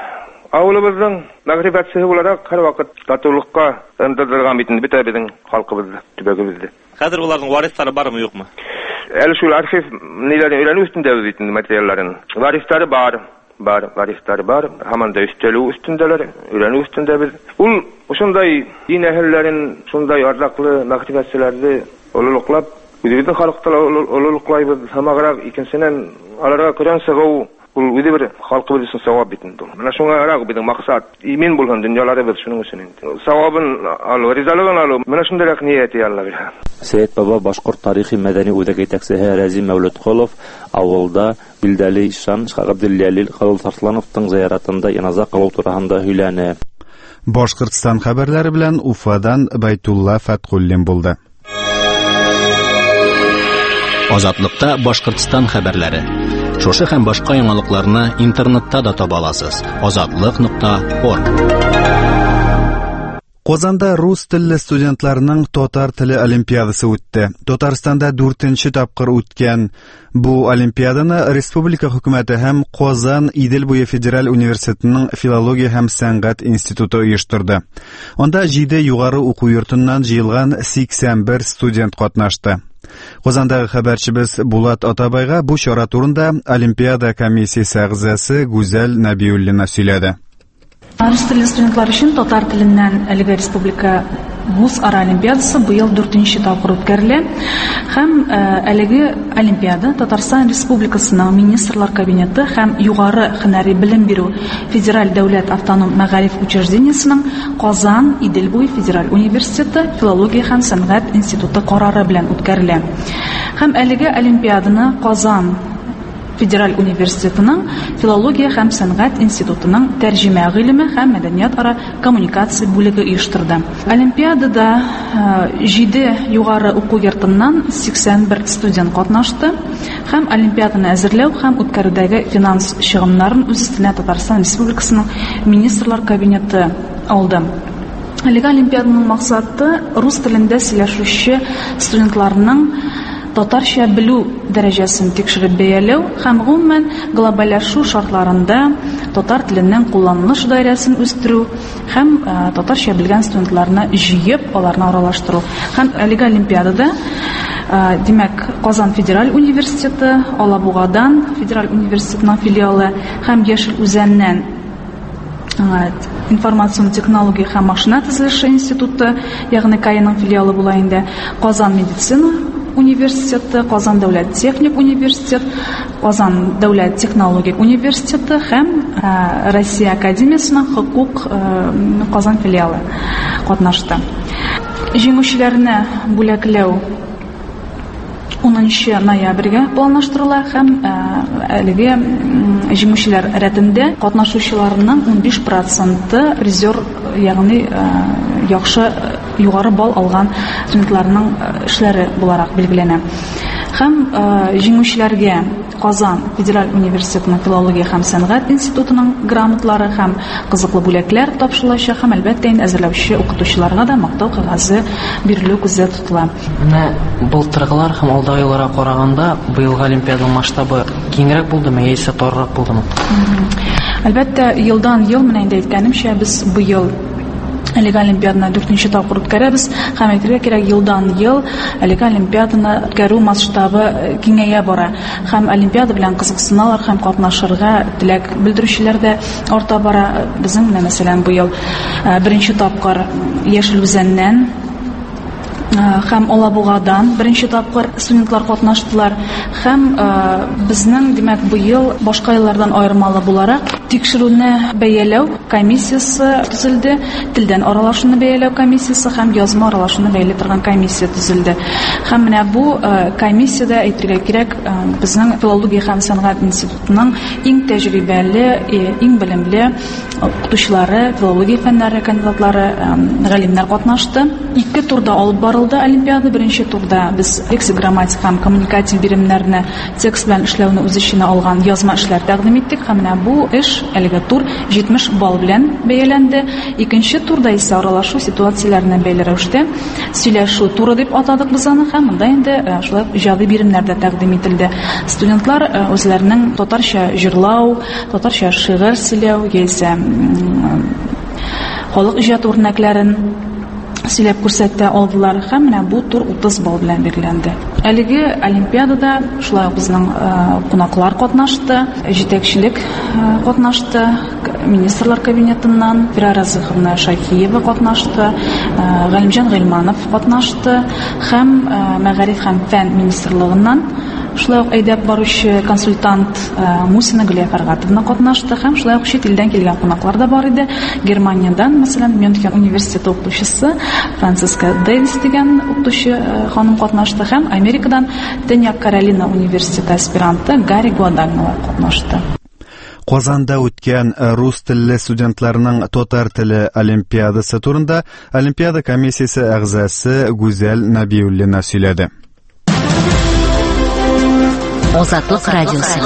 авылыбызның мәгърифәтчесе буларак һәр вакыт татулыкка ындырдырган бит инде безнең халкыбызны, төбәгебезне. Хәзер уларның варислары бармы, юкмы? Әле шул архив ниләрне өйрәнү өстендә бит инде материалларын. Варислары бар. Бар, варислары бар. Һаман да өстәлү өстендәләр, өйрәнү өстендәбез. Ул ошондай дин әһелләрен, шундай ардаклы мәгърифәтчеләрне олылыклап, үзебезнең халыкта олылыклайбыз, һәмаграк икенченнән аларга Коран сыгу, ул үзе бер халкыбыз өчен савап бит инде. Менә шуңарак безнең максат, имин булган дөньяларыбыз шуның өчен инде. Савабын алу, ризалыгын алу, менә шундыйрак ният ялла бирә. Сәйит Баба башкорт тарихи мәдәни үзәге итәкчесе Разим Мәүлид Кулов авылда билдәле ишан Габдулляли Калов Арслановның зыяратында яназа кылу турында һөйләне. Башкортстан хәбәрләре белән Уфадан Байтулла Фаткуллин булды. Азатлыкта Башкортстан хәбәрләре. Шушы һәм башка яңалыкларны интернетта да таба аласыз. азатлык нокта орг. Казанда рус телле студентларның татар теле олимпиадасы үтте. Татарстанда дүртенче тапкыр үткән бу олимпиаданы республика хөкүмәте һәм Казан Идел буе федераль университетының филология һәм сәнгать институты оештырды. Анда җиде югары уку йортыннан җыелган сиксән бер студент катнашты. Казандагы хәбәрчебез Булат Атабайга бу чара турында Олимпиада комиссиясе әгъзасы Гүзәл Нәбиуллина сөйләде. Рус телле студентлар өчен татар теленнән әлеге республика вуз ара олимпиадасы быел дүртенче тапкыр үткәрелә. Һәм әлеге олимпиада Татарстан Республикасының министрлар кабинеты һәм югары һөнәри белем бирү федераль дәүләт автоном мәгариф учреждениесенең Казан Идел буе федераль университеты филология һәм сәнгать институты карары белән үткәрелә. Һәм әлеге олимпиаданы Казан Федераль университетының филология һәм сәнгать институтының тәрҗемә гыйлеме һәм мәдәният ара коммуникация бүлеге оештырды. Олимпиадада җиде югары уку йортыннан сиксән бер студент катнашты һәм олимпиаданы әзерләү һәм үткәрүдәге финанс чыгымнарын үз өстенә Татарстан Республикасының министрлар кабинеты алды. Әлеге олимпиаданың максаты рус телендә сөйләшүче студентларның татарча белү дәрәҗәсен тикшереп бәяләү һәм гомумән глобальләшү шартларында татар теленең кулланыш даирәсен үстерү һәм татарча белгән студентларны җыеп, аларны аралаштыру. Һәм әлеге олимпиадада димәк, Казан федераль университеты, Алабугадан федераль университетының филиалы һәм Яшел Үзәннән информацион технология һәм машина төзелеше институты, ягъни Каиның филиалы була инде, Казан медицина университеты, Казан дәүләт техник университет, Казан дәүләт технологик университеты һәм Россия академиясының хокук Казан филиалы катнашты. Җиңүчеләрне бүләкләү унынчы ноябрьгә планлаштырыла һәм әлеге җиңүчеләр рәтендә катнашучыларның ун биш проценты призер, ягъни яхшы югары балл алган студентларның эшләре буларак билгеләнә. Һәм җиңүчеләргә Казан федераль университетының филология һәм сәнгать институтының грамотлары һәм кызыклы бүләкләр тапшырылачак һәм әлбәттә инде әзерләүче укытучыларга да мактау кәгазе бирелү күздә тотыла. Менә былтыргылар һәм алдагы елларга караганда быелгы олимпиаданың масштабы киңрәк булдымы яисә тарырак булдымы? Әлбәттә, елдан ел менә инде әйткәнемчә, без быел әлеге олимпиаданы дүртенче тапкыр үткәрәбез һәм әйтергә кирәк, елдан ел әлеге олимпиаданы үткәрү масштабы киңәя бара һәм олимпиада белән кызыксыналар һәм катнашырга теләк белдерүчеләр дә арта бара. Безнең менә мәсәлән быел беренче тапкыр Яшел Үзәннән һәм Алабугадан беренче тапкыр студентлар катнаштылар һәм безнең димәк быел башка еллардан аермалы буларак тикшерүне бәяләү комиссиясы төзелде, телдән аралашуны бәяләү комиссиясы һәм язма аралашуны бәяләп торган комиссия төзелде. Һәм менә бу комиссиядә әйтергә кирәк, безнең филология һәм сәнгать институтының иң тәҗрибәле, иң белемле укытучылары, филология фәннәре кандидатлары, галимнәр катнашты. Ике турда алып барылды олимпиада. Беренче турда без лексик, грамматик һәм коммуникатив биремнәрне текст белән эшләүне үз эченә алган язма эшләр тәкъдим иттек һәм менә бу эш әлеге тур җитмеш балл белән бәяләнде. Икенче турда исә аралашу ситуацияләренә бәйле рәвештә сөйләшү туры дип атадык без аны һәм монда инде шулай иҗади биремнәр дә тәкъдим ителде. Студентлар үзләренең татарча җырлау, татарча шигырь сөйләү яисә халык иҗаты үрнәкләрен сөйләп күрсәтә алдылар һәм менә бу тур утыз балл белән билгеләнде. Әлеге олимпиадада шулай ук безнең кунаклар катнашты, җитәкчелек катнашты, министрлар кабинетыннан Фира Разыховна Шакиева катнашты, Галимҗан Гыйльманов катнашты һәм Мәгариф һәм фән министрлыгыннан шулай ук әйдәп баручы консультант Мусина Гөлия Фәргатовна катнашты һәм шулай ук чит илдән килгән кунаклар да бар иде. Германиядән, мәсәлән, Мюнхен университеты укытучысы Франциска Дэвис дигән укытучы ханым катнашты һәм Америкадан Төньяк Каролина университеты аспиранты Гарри Гуадальнова катнашты. Казанда үткән рус телле студентларның татар теле олимпиадасы турында олимпиада комиссиясе әгъзасы Гүзәл Набиуллина сөйләде. Азатлык радиосы.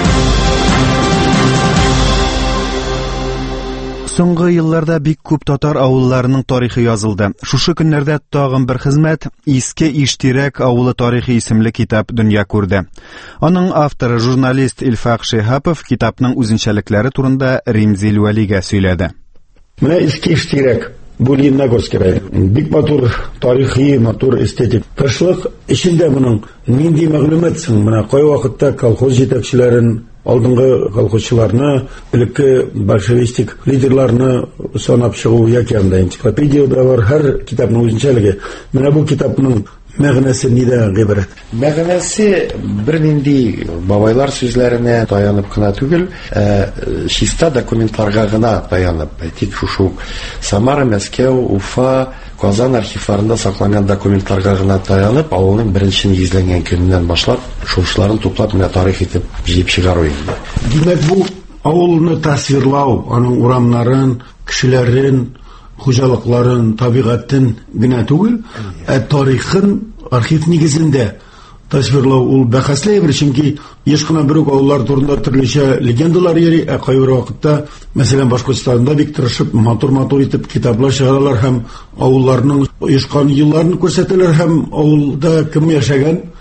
Соңгы елларда бик күп татар авылларының тарихы язылды. Шушы көннәрдә тагын бер хезмәт Иске Иштирәк авылы тарихи исемле китап дөнья күрде. Аның авторы журналист Илфак Шехапов китапның үзенчәлекләре турында Римзил Вәлигә сөйләде. Менә Иске Иштирәк бу Лениногорский район. Бик матур тарихи, матур эстетик. Кышлык эчендә моның нинди мәгълүмат соң? Менә кай вакытта колхоз җитәкчеләрен, алдынгы колхозчыларны, элекке большевистик лидерларны санап чыгу яки анда энциклопедияда бар, һәр китапның үзенчәлеге. Менә бу китапның мәгънәсе нидә гыйбарәт? Мәгънәсе бернинди бабайлар сүзләренә таянып кына түгел, чиста документларга гына таянып, тик шушы Самара, Мәскәү, Уфа, Казан архивларында сакланган документларга гына таянып, авылның беренче нигезләнгән көненнән башлап, шуларны туплап менә тарих итеп җыеп чыгару инде. Димәк, бу авылны тасвирлау, аның урамнарын, кешеләрен, хуҗалыкларын, табигатен генә түгел, ә тарихын архив нигезендә тасвирлау ул бәхәсле бер, чөнки еш кына бер авыллар турында төрлечә легендалар йөри, ә кайбер вакытта, мәсәлән, Башкортстанда бик тырышып, матур-матур итеп китаплар чыгаралар һәм авылларның оешкан елларын күрсәтәләр һәм авылда кем яшәгән,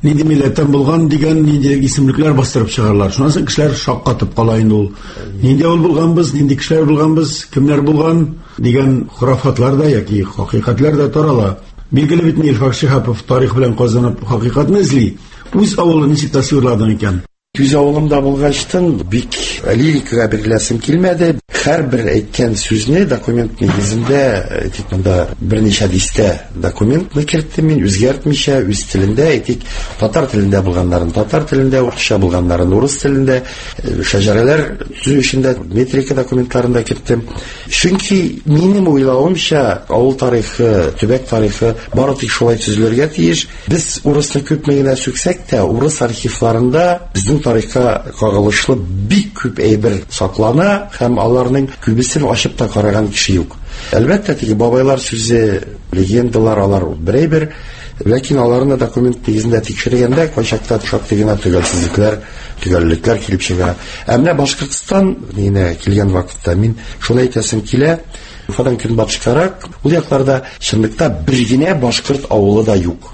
нинди милләттән булган дигән нинди исемлекләр бастырып чыгарлар. Шуннан соң кешеләр шаккатып кала инде ул. Нинди авыл булганбыз, нинди кешеләр булганбыз, кемнәр булган дигән хурафатлар да яки хакыйкатьләр дә тарала. Билгеле бит Мирфак Шиһапов тарих белән казанып хакыйкатьне эзли. Үз авылын ничек тасвирладың икән? Үз авылымда булгачтын бик лирикага биреләсем килмәде. Һәрбер әйткән сүзне документ нигезендә, әйтик, монда берничә дистә документны керттем мин, үзгәртмичә, үз телендә, әйтик, татар телендә булганнарын татар телендә, урысча булганнарын урыс телендә, шәҗәрәләр төзү эшендә метрика документларында керттем. Чөнки минем уйлавымча, авыл тарихы, төбәк тарихы бары тик шулай төзелергә тиеш. Без урысны күпме генә сүксәк тә, урыс архивларында безнең тарихка кагылышлы бик күп әйбер саклана һәм аларның күбесен ачып та караган кеше юк. Әлбәттә, теге бабайлар сүзе, легендалар алар берәйбер, ләкин аларны документ нигезендә тикшергәндә кайчакта шактый гына төгәлсезлекләр, төгәллекләр килеп чыга. Ә менә Башкортстан мине килгән вакытта мин шуны әйтәсем килә, Уфадан көнбатышкарак, ул якларда чынлыкта бер генә башкорт авылы да юк.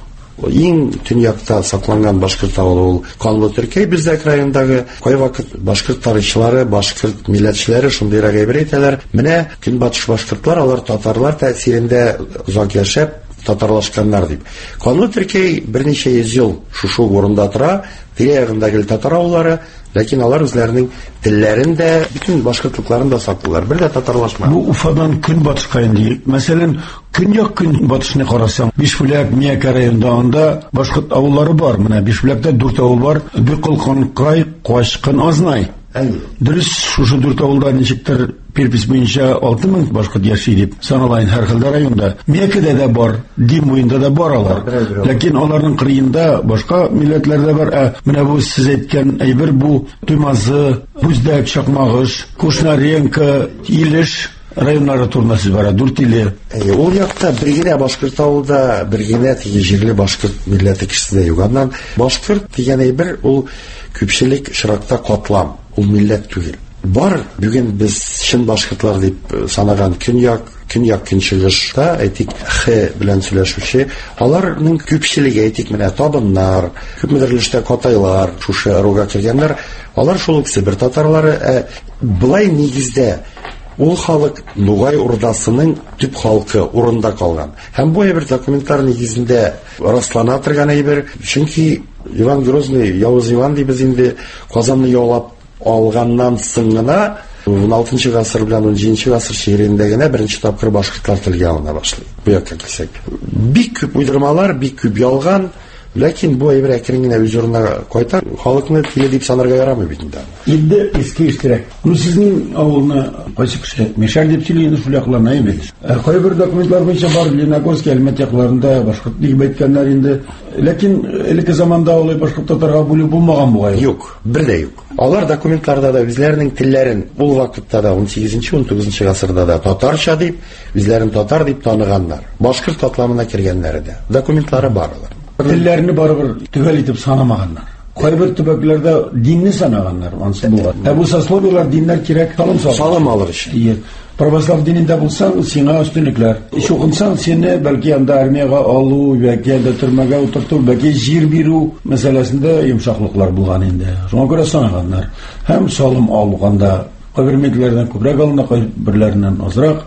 Иң төньякта сакланган башкорт авылы ул Канлы Төркей бездәк райондагы. Кайвакыт башкорт тарихчылары, башкорт милләтчеләре шундыйрак әйбер әйтәләр. Менә көнбатыш башкортлар, алар татарлар тәэсирендә озак яшәп татарлашканнар дип. Канлы Төркей берничә йөз ел шушы урында тора, тирә-ягындагы татар авыллары, ләкин алар үзләренең телләрен дә, bütün башкортлыкларын да саклыйлар. Бер дә татарлашма. Бу Уфадан көнбатышка инде. Мәсәлән, көньяк көнбатышны карасаң, Бишбүләк, Миякә районында анда башкорт авыллары бар. Менә Бишбүләктә дүрт авыл бар. Биколконкай, Кашкын, Азнай. Дөрес, шушы дүрт авылда ничектер перепись буенча алты мең башкорт яши дип саналган һәр хәлдә районда. Миякәдә дә бар, Дим буенда да бар алар. Ләкин аларның кырыенда башка милләтләр дә бар. Ә менә бу сез әйткән әйбер бу Туймазы, Бүздәк, Чакмагыш, Кушнаренко, Илеш районнары турында сүз бара, дүрт иле. Ул якта бер генә башкорт авылда, бер генә теге җирле башкорт милләте кешесе дә юк. Аннан башкорт дигән әйбер ул күпчелек шыракта катлам, ул милләт түгел. Бар, бүген без чын башкортлар дип санаган көньяк, көньяк көнчыгышта, әйтик, Х белән сөйләшүче, аларның күпчелеге, әйтик, менә табыннар, күпмедер өлештә катайлар, шушы руга кергәннәр, алар шул икесе бер татарлары, ә былай нигездә ул халык Нугай урдасының төп халкы урында калган. Һәм бу әйбер документлар нигезендә раслана торган әйбер, чөнки Иван Грозный, Явыз Иван дибез инде Казанны яулап алганнан соң гына он алтынчы гасыр белән он җиденче гасыр шигырендә генә беренче тапкыр башкортлар телгә алына башлый. Бу якка килсәк, бик күп уйдырмалар, бик күп ялган, ләкин бу әйбер әкрен генә үз урынына кайта, халыкны тиле дип санарга ярамый бит инде. Инде иске истерәк. Ну сезнең авылны кайсы кеше Мешәр дип сөйләгән шул якларына әйбер. Кайбер документлар буенча бар, Леногорск, Әлмәт якларында башкорт дип әйткәннәр инде. Ләкин элекке заманда улай башкорт татарга бүлү булмаган бугай. Юк, бер дә юк. Алар документларда да үзләренең телләрен ул вакытта да он сигезенче он тугызынчы гасырда да татарча дип, үзләрен татар дип таныганнар. Башкорт татламына кергәннәре дә. Документлары бар алар. Телләрне барыбер төгәл итеп санамаганнар. Кайбер төбәкләрдә динне санаганнар, ансы булган. Ә бу сословиялар диннәр кирәк, салым салым. Салым алыр өчен. Православ динендә булсаң, сиңа өстенлекләр. Эш укынсаң, сине бәлки анда армияга алу, яки анда төрмәгә утырту, бәлки җир бирү мәсьәләсендә йомшаклыклар булган инде. Шуңа күрә санаганнар. Һәм салым алганда кайбер милләтләрдән күбрәк алына, кайберләреннән азрак.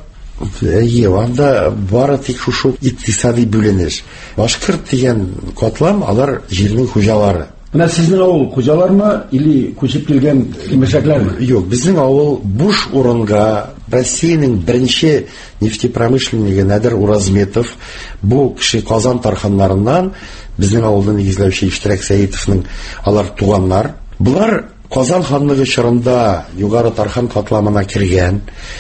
Әйе, анда бары тик шушы икътисади бүленеш. Башкорт дигән катлам, алар җирнең хуҗалары. Менә сезнең авыл хуҗалармы или күчеп килгән кимешәкләрме? Юк, безнең авыл буш урынга Россиянең беренче нефтепромышленники Надир Уразметов, бу кеше Казан тарханнарыннан, безнең авылны нигезләүче Иштерәк Сәетовның алар туганнар. Булар Казан ханлыгы чорында югары тархан катламына кергән.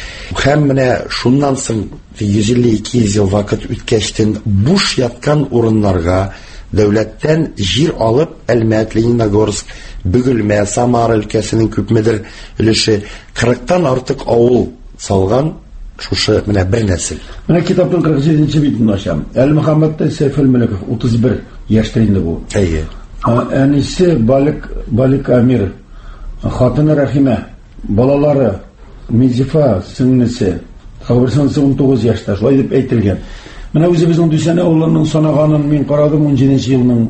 Һәм менә шуннан соң йөз илле ике ел вакыт үткәчтен буш яткан урыннарга дәүләттән җир алып, Әлмәт, Лениногорск, Бөгелмә, Самара өлкәсенең күпмедер өлеше кырыктан артык авыл салган шушы менә бер нәсел. Менә китапның кырык җиденче битен ачам. Әл-Мөхәммәд Сәйфелмөлеков утыз бер яшьтә инде бу. Әйе. Әнисе Балик Балик Амир, хатыны Рәхимә, балалары Мизифа сеңлесе, хәбәрсен он тугыз яшьтә, шулай дип әйтелгән. Менә үзебезнең Дүсәнә авылының санаганын мин карадым, он җиденче елның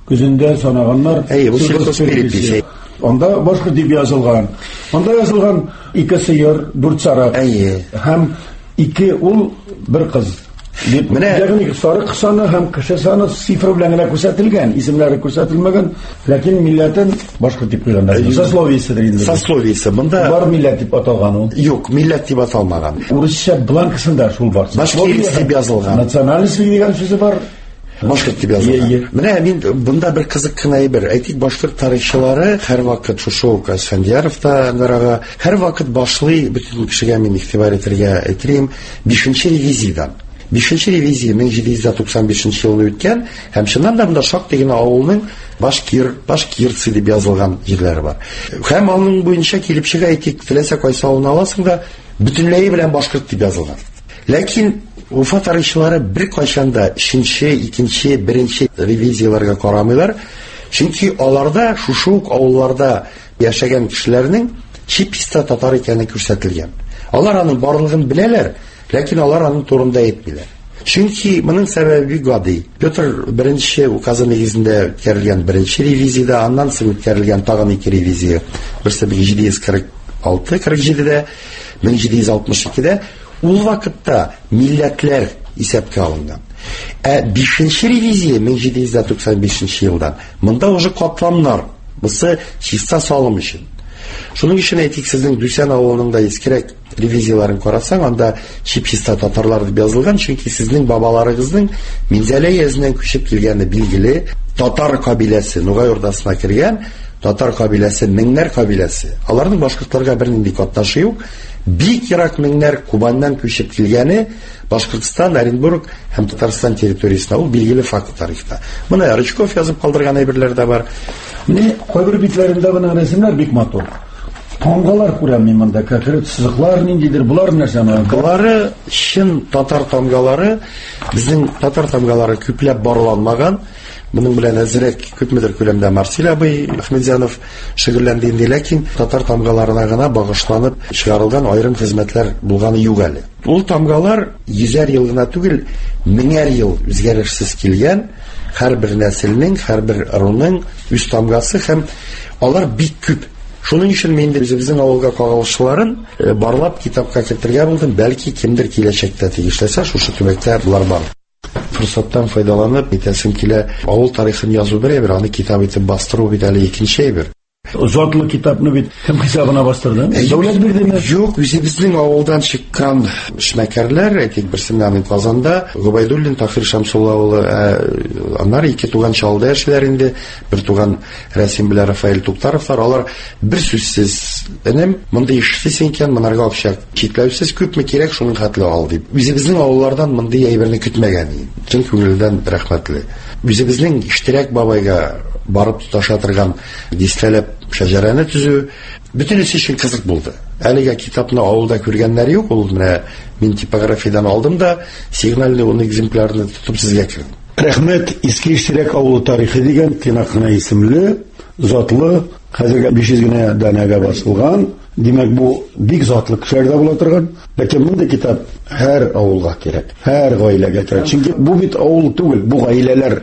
Күзендә санаганнар. Әйе, бу сельхозперепись. Анда башка дип язылган. Анда язылган ике сыер, дүрт сарык. Әйе. Һәм ике ул, бер кыз. Дип, ягъни сарык саны һәм кеше саны цифр белән генә күрсәтелгән, исемләре күрсәтелмәгән, ләкин милләтен башка дип куйганнар. Сословиеседер инде. Сословиесе. Монда бар милләт дип аталган ул. Юк, милләт дип аталмаган. Урысча бланкасында шул бар. Башкирец дип язылган. Национальность дигән сүзе бар. Башкорт дип язылган. Менә мин бунда бер кызык кына әйбер. Әйтик, башкорт тарихчылары һәрвакыт шушы Әсфәндияров та нарага һәрвакыт башлый, бөтен кешегә мин игътибар итәргә әйтим, бишенче ревизиядан. бишенче ревизия мең җиде йөз туксан бишенче елда үткән, һәм чыннан да монда шактый гына авылның Башкир, Башкирцы дип язылган җирләре бар. Һәм аның буенча килеп чыга, әйтик, теләсә кайсы авылны аласың да, бөтенләй белән башкорт дип язылган. Ләкин Уфа тарихчылары бер кайчан да өченче, икенче, беренче ревизияларга карамыйлар. Чөнки аларда шушы ук авылларда яшәгән кешеләрнең чиписта татар икәнлеге күрсәтелгән. Алар аның барлыгын беләләр, ләкин алар аның турында әйтмиләр. Чөнки моның сәбәбе бик гади. Петр беренче указы нигезендә үткәрелгән беренче ревизиядә, аннан соң үткәрелгән тагын ике ревизия. Берсе мең җиде йөз кырык алты кырык җидедә, мең җиде йөз алтмыш икедә ул вакытта милләтләр исәпкә алынган. Ә бишенче ревизия мең җиде йөз туксан бишенче елдан монда уже катламнар, бусы чиста салым өчен. Шуның өчен әйтик, сезнең Дүсән авылының да искерәк ревизияларын карасаң, анда чиписта татарлар дип язылган, чөнки сезнең бабаларыгызның Минзәлә языннан күчеп килгәне билгеле, татар кабиләсе Нугай урдасына кергән, татар кабиләсе Меңнәр кабиләсе. Аларның башкортларга бернинди катнашы юк. Бик ерак Меңнәр Кубаннан күчеп килгәне Башкортстан, Оренбург һәм Татарстан территориясенә, ул билгеле факт тарихта. Моны Рычков язып калдырган әйберләр дә бар. Менә кайбер битләрендә гына рәсемнәр бик матур. Тамгалар күрәм мин монда, кәкрет сызыклар ниндидер, булар нәрсәме? Булары чын татар тамгалары, безнең татар тамгалары күпләп барланмаган. Моның белән әзрәк күпмедер күләмдә Марсель абый Әхмәдҗанов шөгыльләнде инде, ләкин татар тамгаларына гына багышланып чыгарылган аерым хезмәтләр булганы юк әле. Ул тамгалар йөзәр ел гына түгел, меңәр ел үзгәрешсез килгән, һәрбер нәселнең, һәрбер руның үз тамгасы һәм алар бик күп. Шуның өчен мин дә безнең авылга кагылышларын барлап китапка кертергә булдым, бәлки кемдер киләчәктә тигешләсә, шушы төбәктә булар бар. Форсаттан файдаланып, итәсем килә, авыл тарихын язу бер әйбер, аны китап итеп бастыру бит әле икенче әйбер. Затлы китапны бит кем хисабына бастырды? Дәүләт бирдеме? Юк, үзебезнең авылдан чыккан эшмәкәрләр, әйтик, берсеннән Казанда, Губайдуллин Тахир Шамсулла улы, аннары ике туган Чалда яшәләр инде, бер туган Рәсим белән Рафаэль Туктаровлар, алар бер сүзсез, энем, монда эшлисең икән, монарга акча чикләүсез күпме кирәк, шуның хәтле ал дип. Үзебезнең авыллардан мондый әйберне көтмәгән идем. Чын күңелдән рәхмәтле. Үзебезнең Иштирәк бабайга барып тоташа торган дистәләп шәҗәрәне төзү бөтенесе өчен кызык булды. Әлегә китапны авылда күргәннәр юк, ул менә мин типографиядан алдым да сигнальный ун экземплярны тотып сезгә кирдем. Рәхмәт, Иске Иштирәк авылы тарихы дигән тыйнакны исемле, затлы, хәзергә биш йөз генә данәгә басылган. Димәк, бу бик затлы кешеләрдә була торган. Ләкин монда китап һәр авылга кирәк, һәр гаиләгә кирәк. Чөнки бу бит авыл түгел, бу гаиләләр.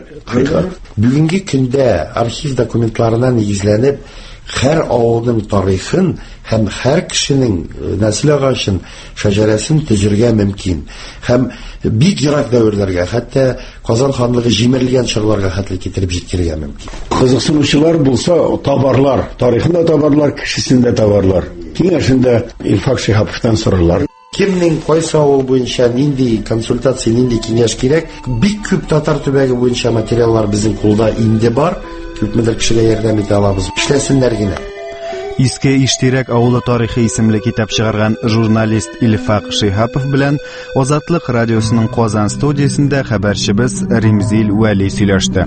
Бүгенге көндә архив документларына нигезләнеп, һәр авылның тарихын һәм һәр кешенең нәсел агачын, шәҗәрәсен төзергә мөмкин. Һәм бик ерак дәверләргә, хәтта Казан ханлыгы җимерелгән чорларга хәтле китереп җиткергә мөмкин. Кызыксынучылар булса, табарлар, тарихында табарлар, кешесендә табарлар. Киңәшендә Илфак Шиһаповтан сорарлар. Кемнең кайсы авыл буенча нинди консультация, нинди киңәш кирәк? Бик күп татар төбәге буенча материаллар безнең кулда инде бар. Күпмедер кешегә ярдәм итә алабыз. Эшләсеннәр генә. Иске Иштирәк авылы тарихы исемле китап чыгарган журналист Илфак Шиһапов белән Азатлык радиосының Казан студиясендә хәбәрчебез Римзил Вәли сөйләште.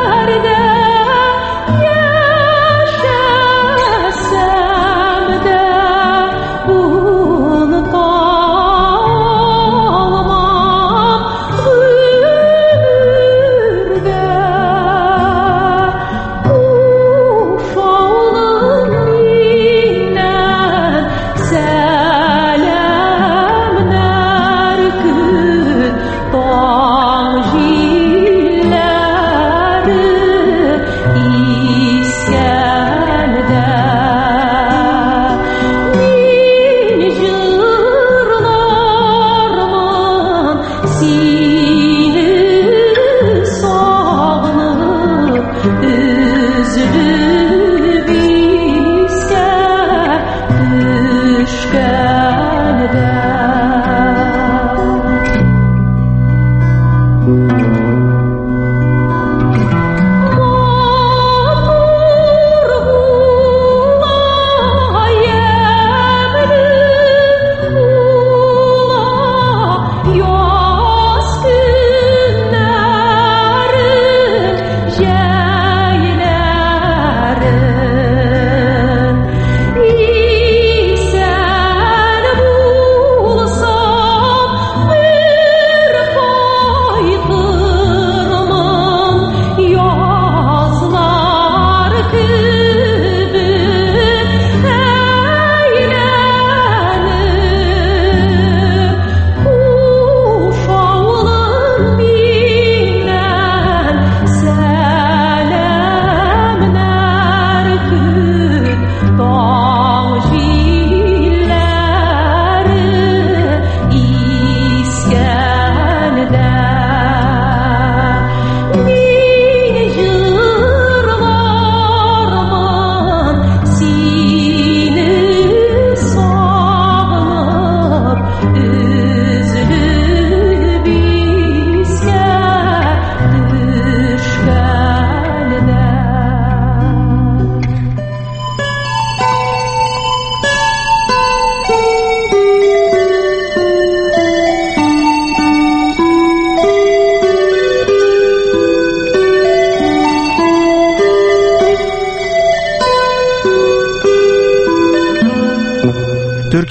Yaşasam da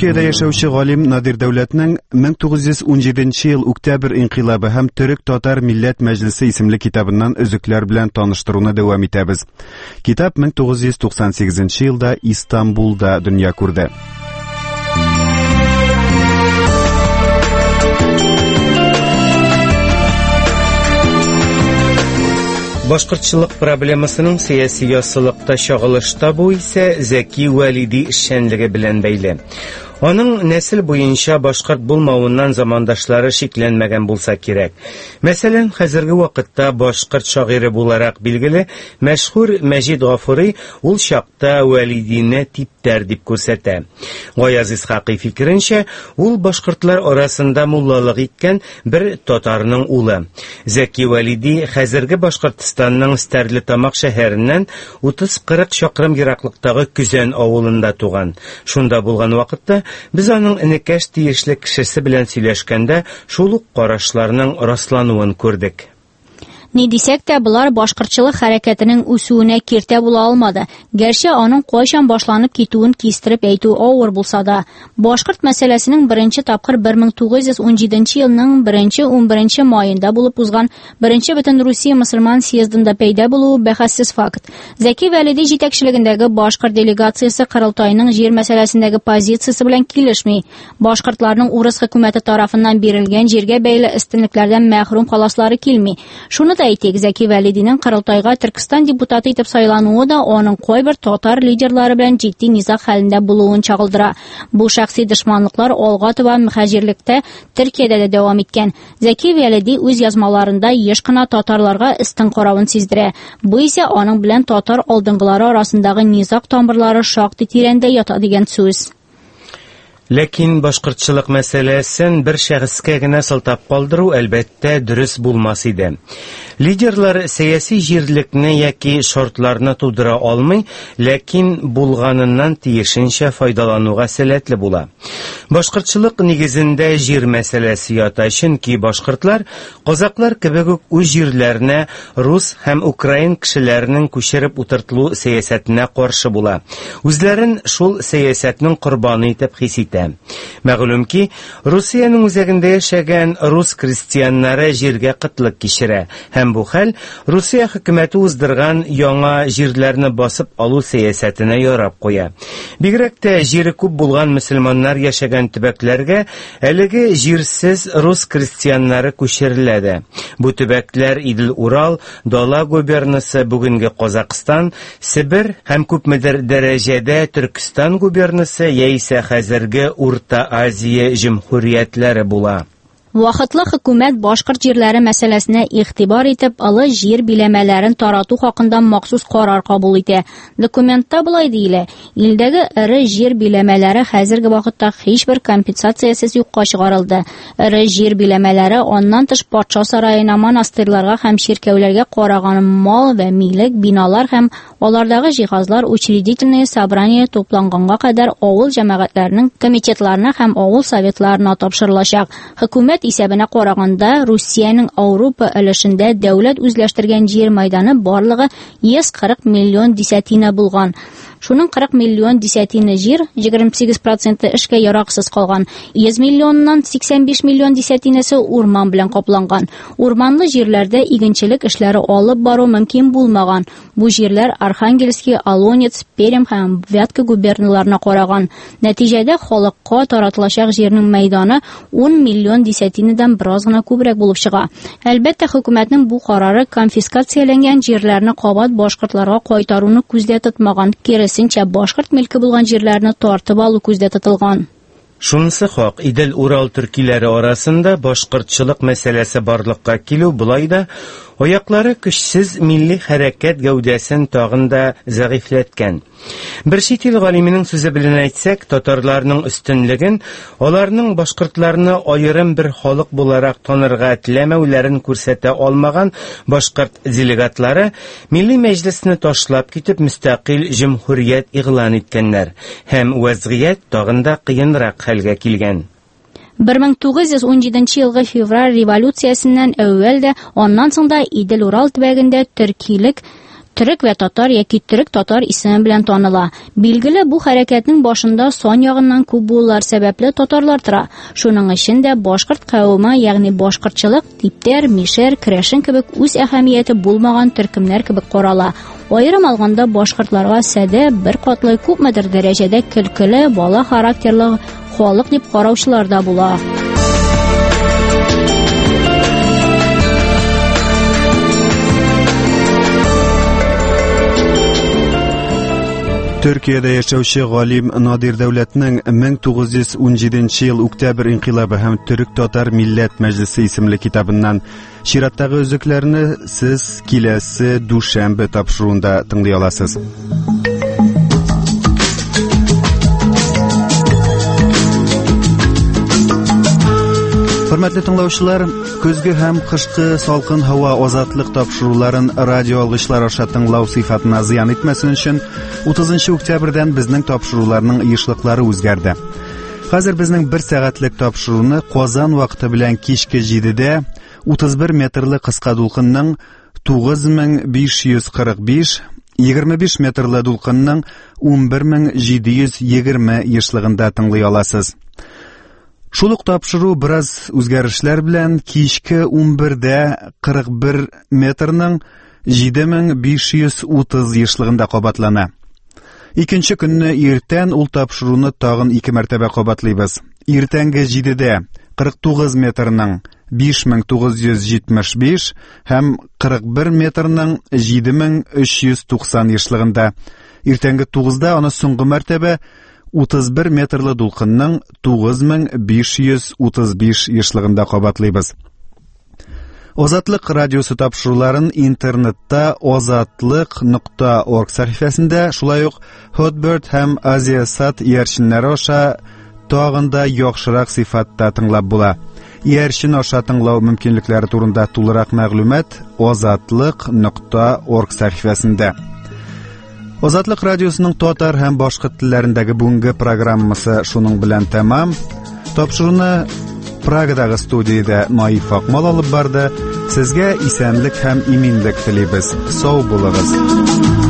Русиядә яшәүче галим Надир Дәүләтнең мең тугыз йөз унҗиденче ел Октябрь инкыйлабы һәм Төрек-Татар милләт мәҗлесе исемле китабыннан өзекләр белән таныштыруны дәвам итәбез. Китап мең тугыз йөз туксан сигезенче елда Истанбулда дөнья күрде. Башкортчылык проблемасының сияси яссылыкта чагылыш табу исә Зәки Вәлиди эшчәнлеге белән бәйле. Аның нәсел буенча башкорт булмавыннан замандашлары шикләнмәгән булса кирәк. Мәсәлән, хәзерге вакытта башкорт шагыйре буларак билгеле мәшһүр Мәҗид Гафури ул чакта Вәлидине типтәр дип күрсәтә. Гаяз Исхакый фикеренчә, ул башкортлар арасында муллалык иткән бер татарның улы. Зәки Вәлиди хәзерге Башкортстанның Стәрлетамак шәһәреннән утыз-кырык чакрым ераклыктагы Күзән авылында туган. Шунда булган вакытта без аның энекәш тиешле кешесе белән сөйләшкәндә шул ук карашларның раслануын күрдек. Ни дисәк тә, булар башкортчылык хәрәкәтенең үсүенә киртә була алмады. Гәрчә аның кайчан башланып китүен кистереп әйтү авыр булса да, башкорт мәсьәләсенең беренче тапкыр мең тугыз йөз унҗиденче елның беренче-унберенче маенда булып узган беренче бөтен Русия мөселман съездында пәйда булуы бәхәссез факт. Зәки Вәлиди җитәкчелегендәге башкорт делегациясе Корылтайның җир мәсьәләсендәге позициясе белән килешми. Башкортларның урыс хөкүмәте тарафыннан бирелгән җиргә бәйле өстенлекләрдән мәхрүм каласлары килми. Шуны да әйтик, Зәки Вәлидинең Корылтайга Төркстан депутаты итеп сайлануы да аның кайбер татар лидерлары белән җитди низак хәлендә булуын чагылдыра. Бу шәхси дошманлыклар алга таба мөхаҗирлектә Төркиядә дә дәвам иткән. Зәки Вәлиди үз язмаларында еш кына татарларга истин каравын сиздерә. Бу исә аның белән татар алдынгылары арасындагы низак тамырлары шактый тирәндә ята дигән сүз. Ләкин башкортчылык мәсьәләсен бер шәхескә генә сылтап калдыру әлбәттә дөрес булмас иде. Лидерлар сәяси җирлекне яки шартларны тудыра алмый, ләкин булганыннан тиешенчә файдалануга сәләтле була. Башкортчылык нигезендә җир мәсьәләсе ята, чөнки башкортлар, казаклар кебек үк үз җирләренә рус һәм украин кешеләренең күчереп утыртылу сәясәтенә каршы була. Үзләрен шул сәясәтнең корбаны итеп хис итә. Мәгълүм ки, Русиянең үзәгендә яшәгән рус крестьяннары җиргә кытлык кичерә, һәм бу хәл Русия хөкүмәте уздырган яңа җирләрне басып алу сәясәтенә ярап куя. Бигрәк тә җире күп булган мөселманнар яшәгән төбәкләргә әлеге җирсез рус крестьяннары күчерелә дә. Бу төбәкләр Идел Урал, Дала губернасы, бүгенге Казакстан, Себер һәм күпмедер дәрәҗәдә Төркстан губернасы яисә хәзерге Урта Азия җөмһүриятләре була. Вакытлы хөкүмәт башкорт җирләре мәсьәләсенә игътибар итеп, алы җир биләмәләрен тарату хакында махсус карар кабул итә. Документта булай диелә: илдәге эре җир биләмәләре хәзерге вакытта һичбер компенсациясез юкка чыгарылды. Эре җир биләмәләре аннан тыш патша сараена, монастырьларга һәм чиркәүләргә караган мал вә милек, биналар һәм алардагы җиһазлар учредительное собрание тупланганга кадәр авыл җәмәгатьләренең комитетларына һәм авыл советларына тапшырылачак. Хөкүмәт исәбенә караганда, Русиянең Ауропа өлешендә дәүләт үзләштергән җир мәйданы барлыгы йөз кырык миллион десятина булган. Шуның кырык миллион десятина җир, егерме сигез проценты эшкә яраксыз калган. йөз миллионнан сиксән биш миллион десятинасы урман белән капланган. Урманлы җирләрдә игенчелек эшләре алып бару мөмкин булмаган. Бу җирләр Архангельский, Алонец, Пермь һәм Вятка губернияларына караган. Нәтиҗәдә халыкка таратылачак җирнең мәйданы ун миллион десятинадан бераз гына күбрәк булып чыга. Әлбәттә, хөкүмәтнең бу карары конфискацияләнгән җирләрне кабат башкортларга кайтаруны күздә тотмаган. Киресенчә, башкорт милке булган җирләрне тартып алу күздә тотылган. Шунысы хак, Идел Урал төркиләре арасында башкортчылык мәсьәләсе барлыкка килү булай да аяклары көчсез милли хәрәкәт гәүдәсен тагын да зәгыйфләткән. Бер чит ил галименең сүзе белән әйтсәк, татарларның өстенлеген, аларның башкортларны аерым бер халык буларак танырга теләмәүләрен күрсәтә алмаган башкорт делегатлары Милли Мәҗлесне ташлап китеп мөстәкыйль җөмһүрият игълан иткәннәр һәм вазгыять тагын да кыенрак хәлгә килгән. мең тугыз йөз унҗиденче елгы февраль революциясеннән әүвәл дә, аннан соң да Идел Урал төбәгендә төркилек Төрек вә татар яки төрек татар исеме белән таныла. Билгеле, бу хәрәкәтнең башында сан ягыннан күп булулар сәбәпле татарлар тора. Шуның өчен дә башкорт кавымы, ягъни башкортчылык, типтәр, мишәр, керәшен кебек үз әһәмияте булмаган төркемнәр кебек карала. Аерым алганда башкортларга сәдә, бер катлы, күпмедер дәрәҗәдә көлкеле, бала характерлы халык дип караучылар да була. Төркиядә яшәүче галим Надир Дәүләтнең мең тугыз йөз унҗиденче ел Октябрь инкыйлабы һәм Төрек-Татар милләт мәҗлесе исемле китабыннан чираттагы өзекләрне сез киләсе дүшәмбе тапшыруында тыңлый аласыз. Хөрмәтле тыңлаучылар, көзге һәм кышкы салкын һава азатлык тапшыруларын радио алгычлар аша тыңлау сыйфатына зыян итмәсен өчен утызынчы октябрьдән безнең тапшыруларның йышлыклары үзгәрде. Хәзер безнең бер сәгатьлек тапшыруны Казан вакыты белән кичке җидедә утыз бер метрлы кыска дулкынның тугыз мең биш йөз кырык биш, егерме биш метрлы дулкынның ун бер мең җиде йөз егерме йышлыгында тыңлый аласыз. Шул ук тапшыру бераз үзгәрешләр белән кичке ун бердә кырык бер метрның җиде мең биш йөз утыз йышлыгында кабатлана. Икенче көнне иртән ул тапшыруны тагын ике мәртәбә кабатлыйбыз. Иртәнге җидедә кырык тугыз метрның биш мең тугыз йөз җитмеш биш һәм кырык бер метрның җиде мең өч йөз туксан йышлыгында. Иртәнге тугызда аны соңгы мәртәбә утыз бер метрлы дулкынның тугыз мең биш йөз утыз биш йышлыгында кабатлыйбыз. Азатлык радиосы тапшыруларын интернетта азатлык нокта орг сәхифәсендә, шулай ук Hotbird һәм Азиасат иярченнәре аша тагын да яхшырак сыйфатта тыңлап була. Иярчен аша тыңлау мөмкинлекләре турында тулырак мәгълүмат азатлык нокта орг сәхифәсендә. Азатлык радиосының татар һәм башка телләрендәге бүгенге программасы шуның белән тәмам. Тапшыруны Прагадагы студиядә Наиф Акмал алып барды. Сезгә исәнлек һәм иминлек телибез. Сау булыгыз.